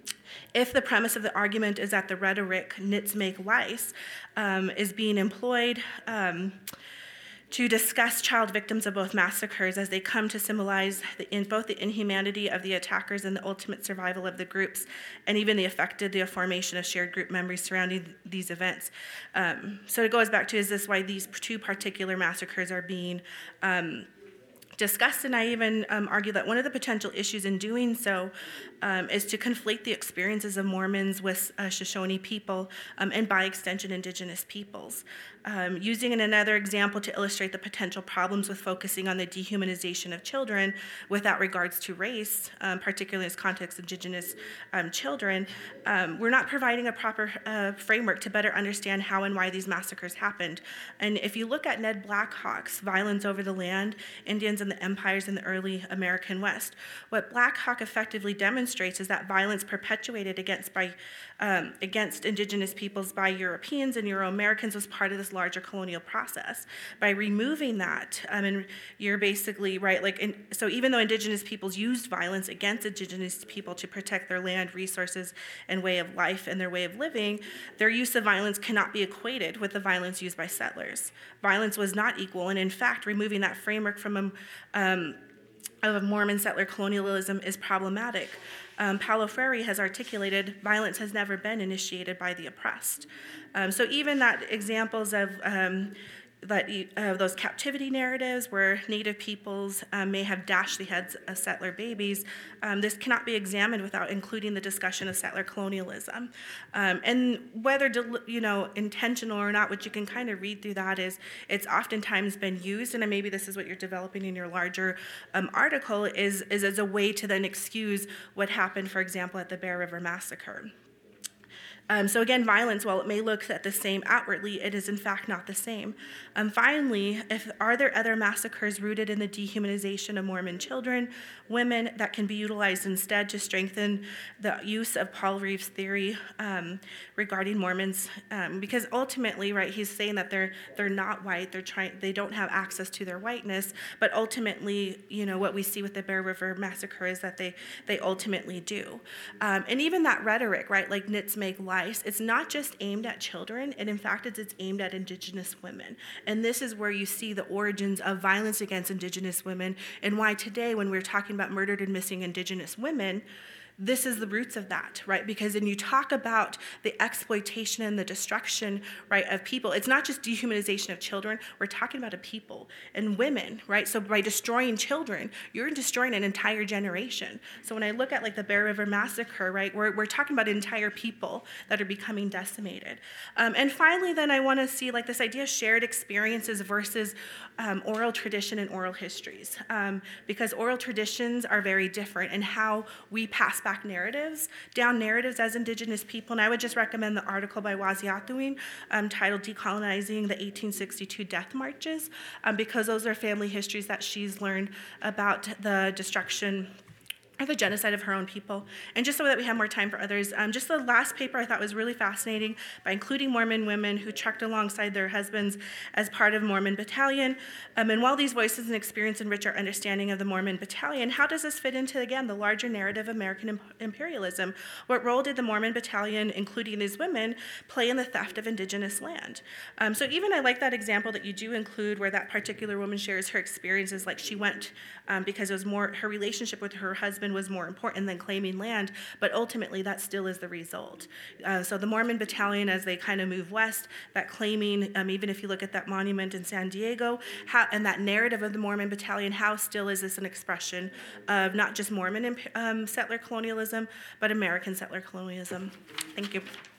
If the premise of the argument is that the rhetoric "nits make lice" um, is being employed um, to discuss child victims of both massacres as they come to symbolize the, in both the inhumanity of the attackers and the ultimate survival of the groups, and even the affected the formation of shared group memories surrounding th- these events. Um, so it goes back to, is this why these two particular massacres are being um, discussed? And I even um, argue that one of the potential issues in doing so um, is to conflate the experiences of Mormons with uh, Shoshone people um, and by extension Indigenous peoples. Um, using another example to illustrate the potential problems with focusing on the dehumanization of children without regards to race, um, particularly in this context Indigenous um, children, um, we're not providing a proper uh, framework to better understand how and why these massacres happened. And if you look at Ned Blackhawk's Violence Over the Land, Indians and the Empires in the Early American West, what Black Hawk effectively demonstrates is that violence perpetuated against by um, against Indigenous peoples by Europeans and Euro-Americans was part of this larger colonial process. By removing that, um, and you're basically right, like, in, so even though Indigenous peoples used violence against Indigenous people to protect their land, resources, and way of life and their way of living, their use of violence cannot be equated with the violence used by settlers. Violence was not equal, and in fact, removing that framework from a um, of Mormon settler colonialism is problematic. Um, Paulo Freire has articulated violence has never been initiated by the oppressed. Um, so even that examples of um, that uh, those captivity narratives where Native peoples um, may have dashed the heads of settler babies, um, this cannot be examined without including the discussion of settler colonialism. Um, and whether del- you know intentional or not, what you can kind of read through that is it's oftentimes been used, and maybe this is what you're developing in your larger um, article, is, is as a way to then excuse what happened, for example, at the Bear River Massacre. Um, so again, violence, while it may look at the same outwardly, it is in fact not the same. Um, finally, if are there other massacres rooted in the dehumanization of Mormon children, women, that can be utilized instead to strengthen the use of Paul Reeves' theory um, regarding Mormons? Um, because ultimately, right, he's saying that they're they're not white, they're trying, they don't have access to their whiteness, but ultimately, you know, what we see with the Bear River Massacre is that they they ultimately do. Um, and even that rhetoric, right, like nits make lice. It's not just aimed at children, and in fact, it's, it's aimed at Indigenous women. And this is where you see the origins of violence against Indigenous women, and why today, when we're talking about murdered and missing Indigenous women, this is the roots of that, right? Because when you talk about the exploitation and the destruction, right, of people, it's not just dehumanization of children, we're talking about a people and women, right? So by destroying children, you're destroying an entire generation. So when I look at like the Bear River Massacre, right, we're, we're talking about entire people that are becoming decimated. Um, and finally, then I wanna see like this idea of shared experiences versus um, oral tradition and oral histories. Um, because oral traditions are very different in how we pass back narratives, down narratives as Indigenous people. And I would just recommend the article by Waziatuwin um, titled Decolonizing the eighteen sixty-two Death Marches, um, because those are family histories that she's learned about the destruction or the genocide of her own people. And just so that we have more time for others, um, just the last paper I thought was really fascinating by including Mormon women who trekked alongside their husbands as part of Mormon Battalion. Um, and while these voices and experience enrich our understanding of the Mormon Battalion, how does this fit into, again, the larger narrative of American imp- imperialism? What role did the Mormon Battalion, including these women, play in the theft of Indigenous land? Um, so even I like that example that you do include where that particular woman shares her experiences, like she went um, because it was more, her relationship with her husband was more important than claiming land, but ultimately that still is the result. Uh, so the Mormon Battalion, as they kind of move west, that claiming, um, even if you look at that monument in San Diego, how, and that narrative of the Mormon Battalion, how still is this an expression of not just Mormon um, settler colonialism, but American settler colonialism? Thank you.